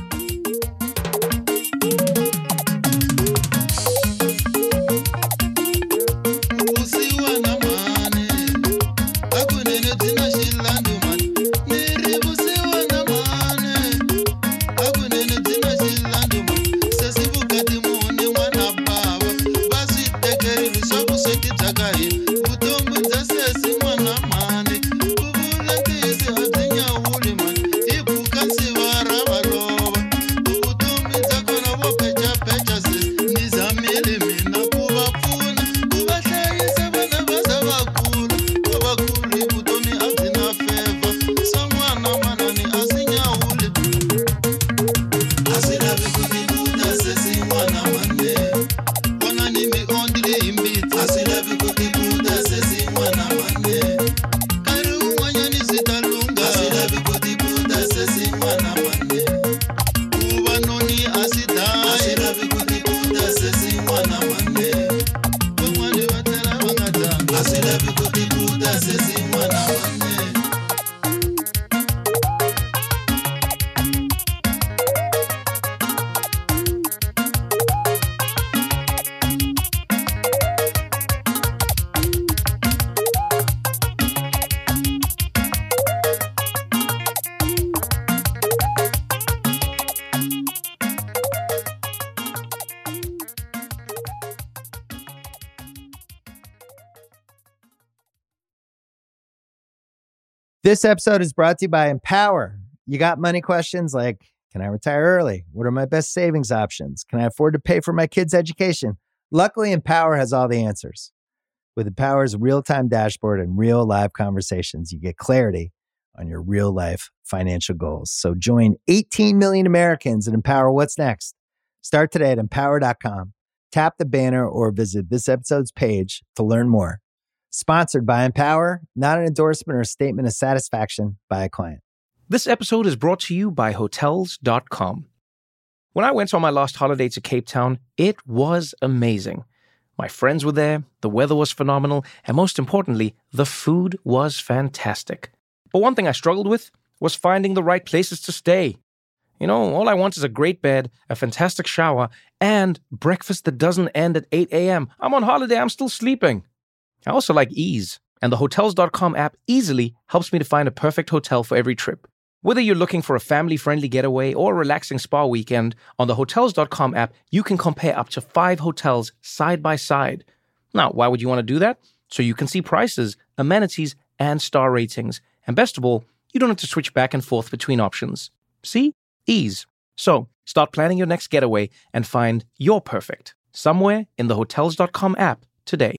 This episode is brought to you by Empower. You got money questions like, can I retire early? What are my best savings options? Can I afford to pay for my kids' education? Luckily, Empower has all the answers. With Empower's real-time dashboard and real live conversations, you get clarity on your real-life financial goals. So join eighteen million Americans and Empower what's next. Start today at empower dot com. Tap the banner or visit this episode's page to learn more. Sponsored by Empower, not an endorsement or statement of satisfaction by a client.
This episode is brought to you by Hotels dot com. When I went on my last holiday to Cape Town, it was amazing. My friends were there, the weather was phenomenal, and most importantly, the food was fantastic. But one thing I struggled with was finding the right places to stay. You know, all I want is a great bed, a fantastic shower, and breakfast that doesn't end at eight a.m. I'm on holiday, I'm still sleeping. I also like ease, and the Hotels dot com app easily helps me to find a perfect hotel for every trip. Whether you're looking for a family-friendly getaway or a relaxing spa weekend, on the Hotels dot com app, you can compare up to five hotels side by side. Now, why would you want to do that? So you can see prices, amenities, and star ratings. And best of all, you don't have to switch back and forth between options. See? Ease. So, start planning your next getaway and find your perfect somewhere in the Hotels dot com app today.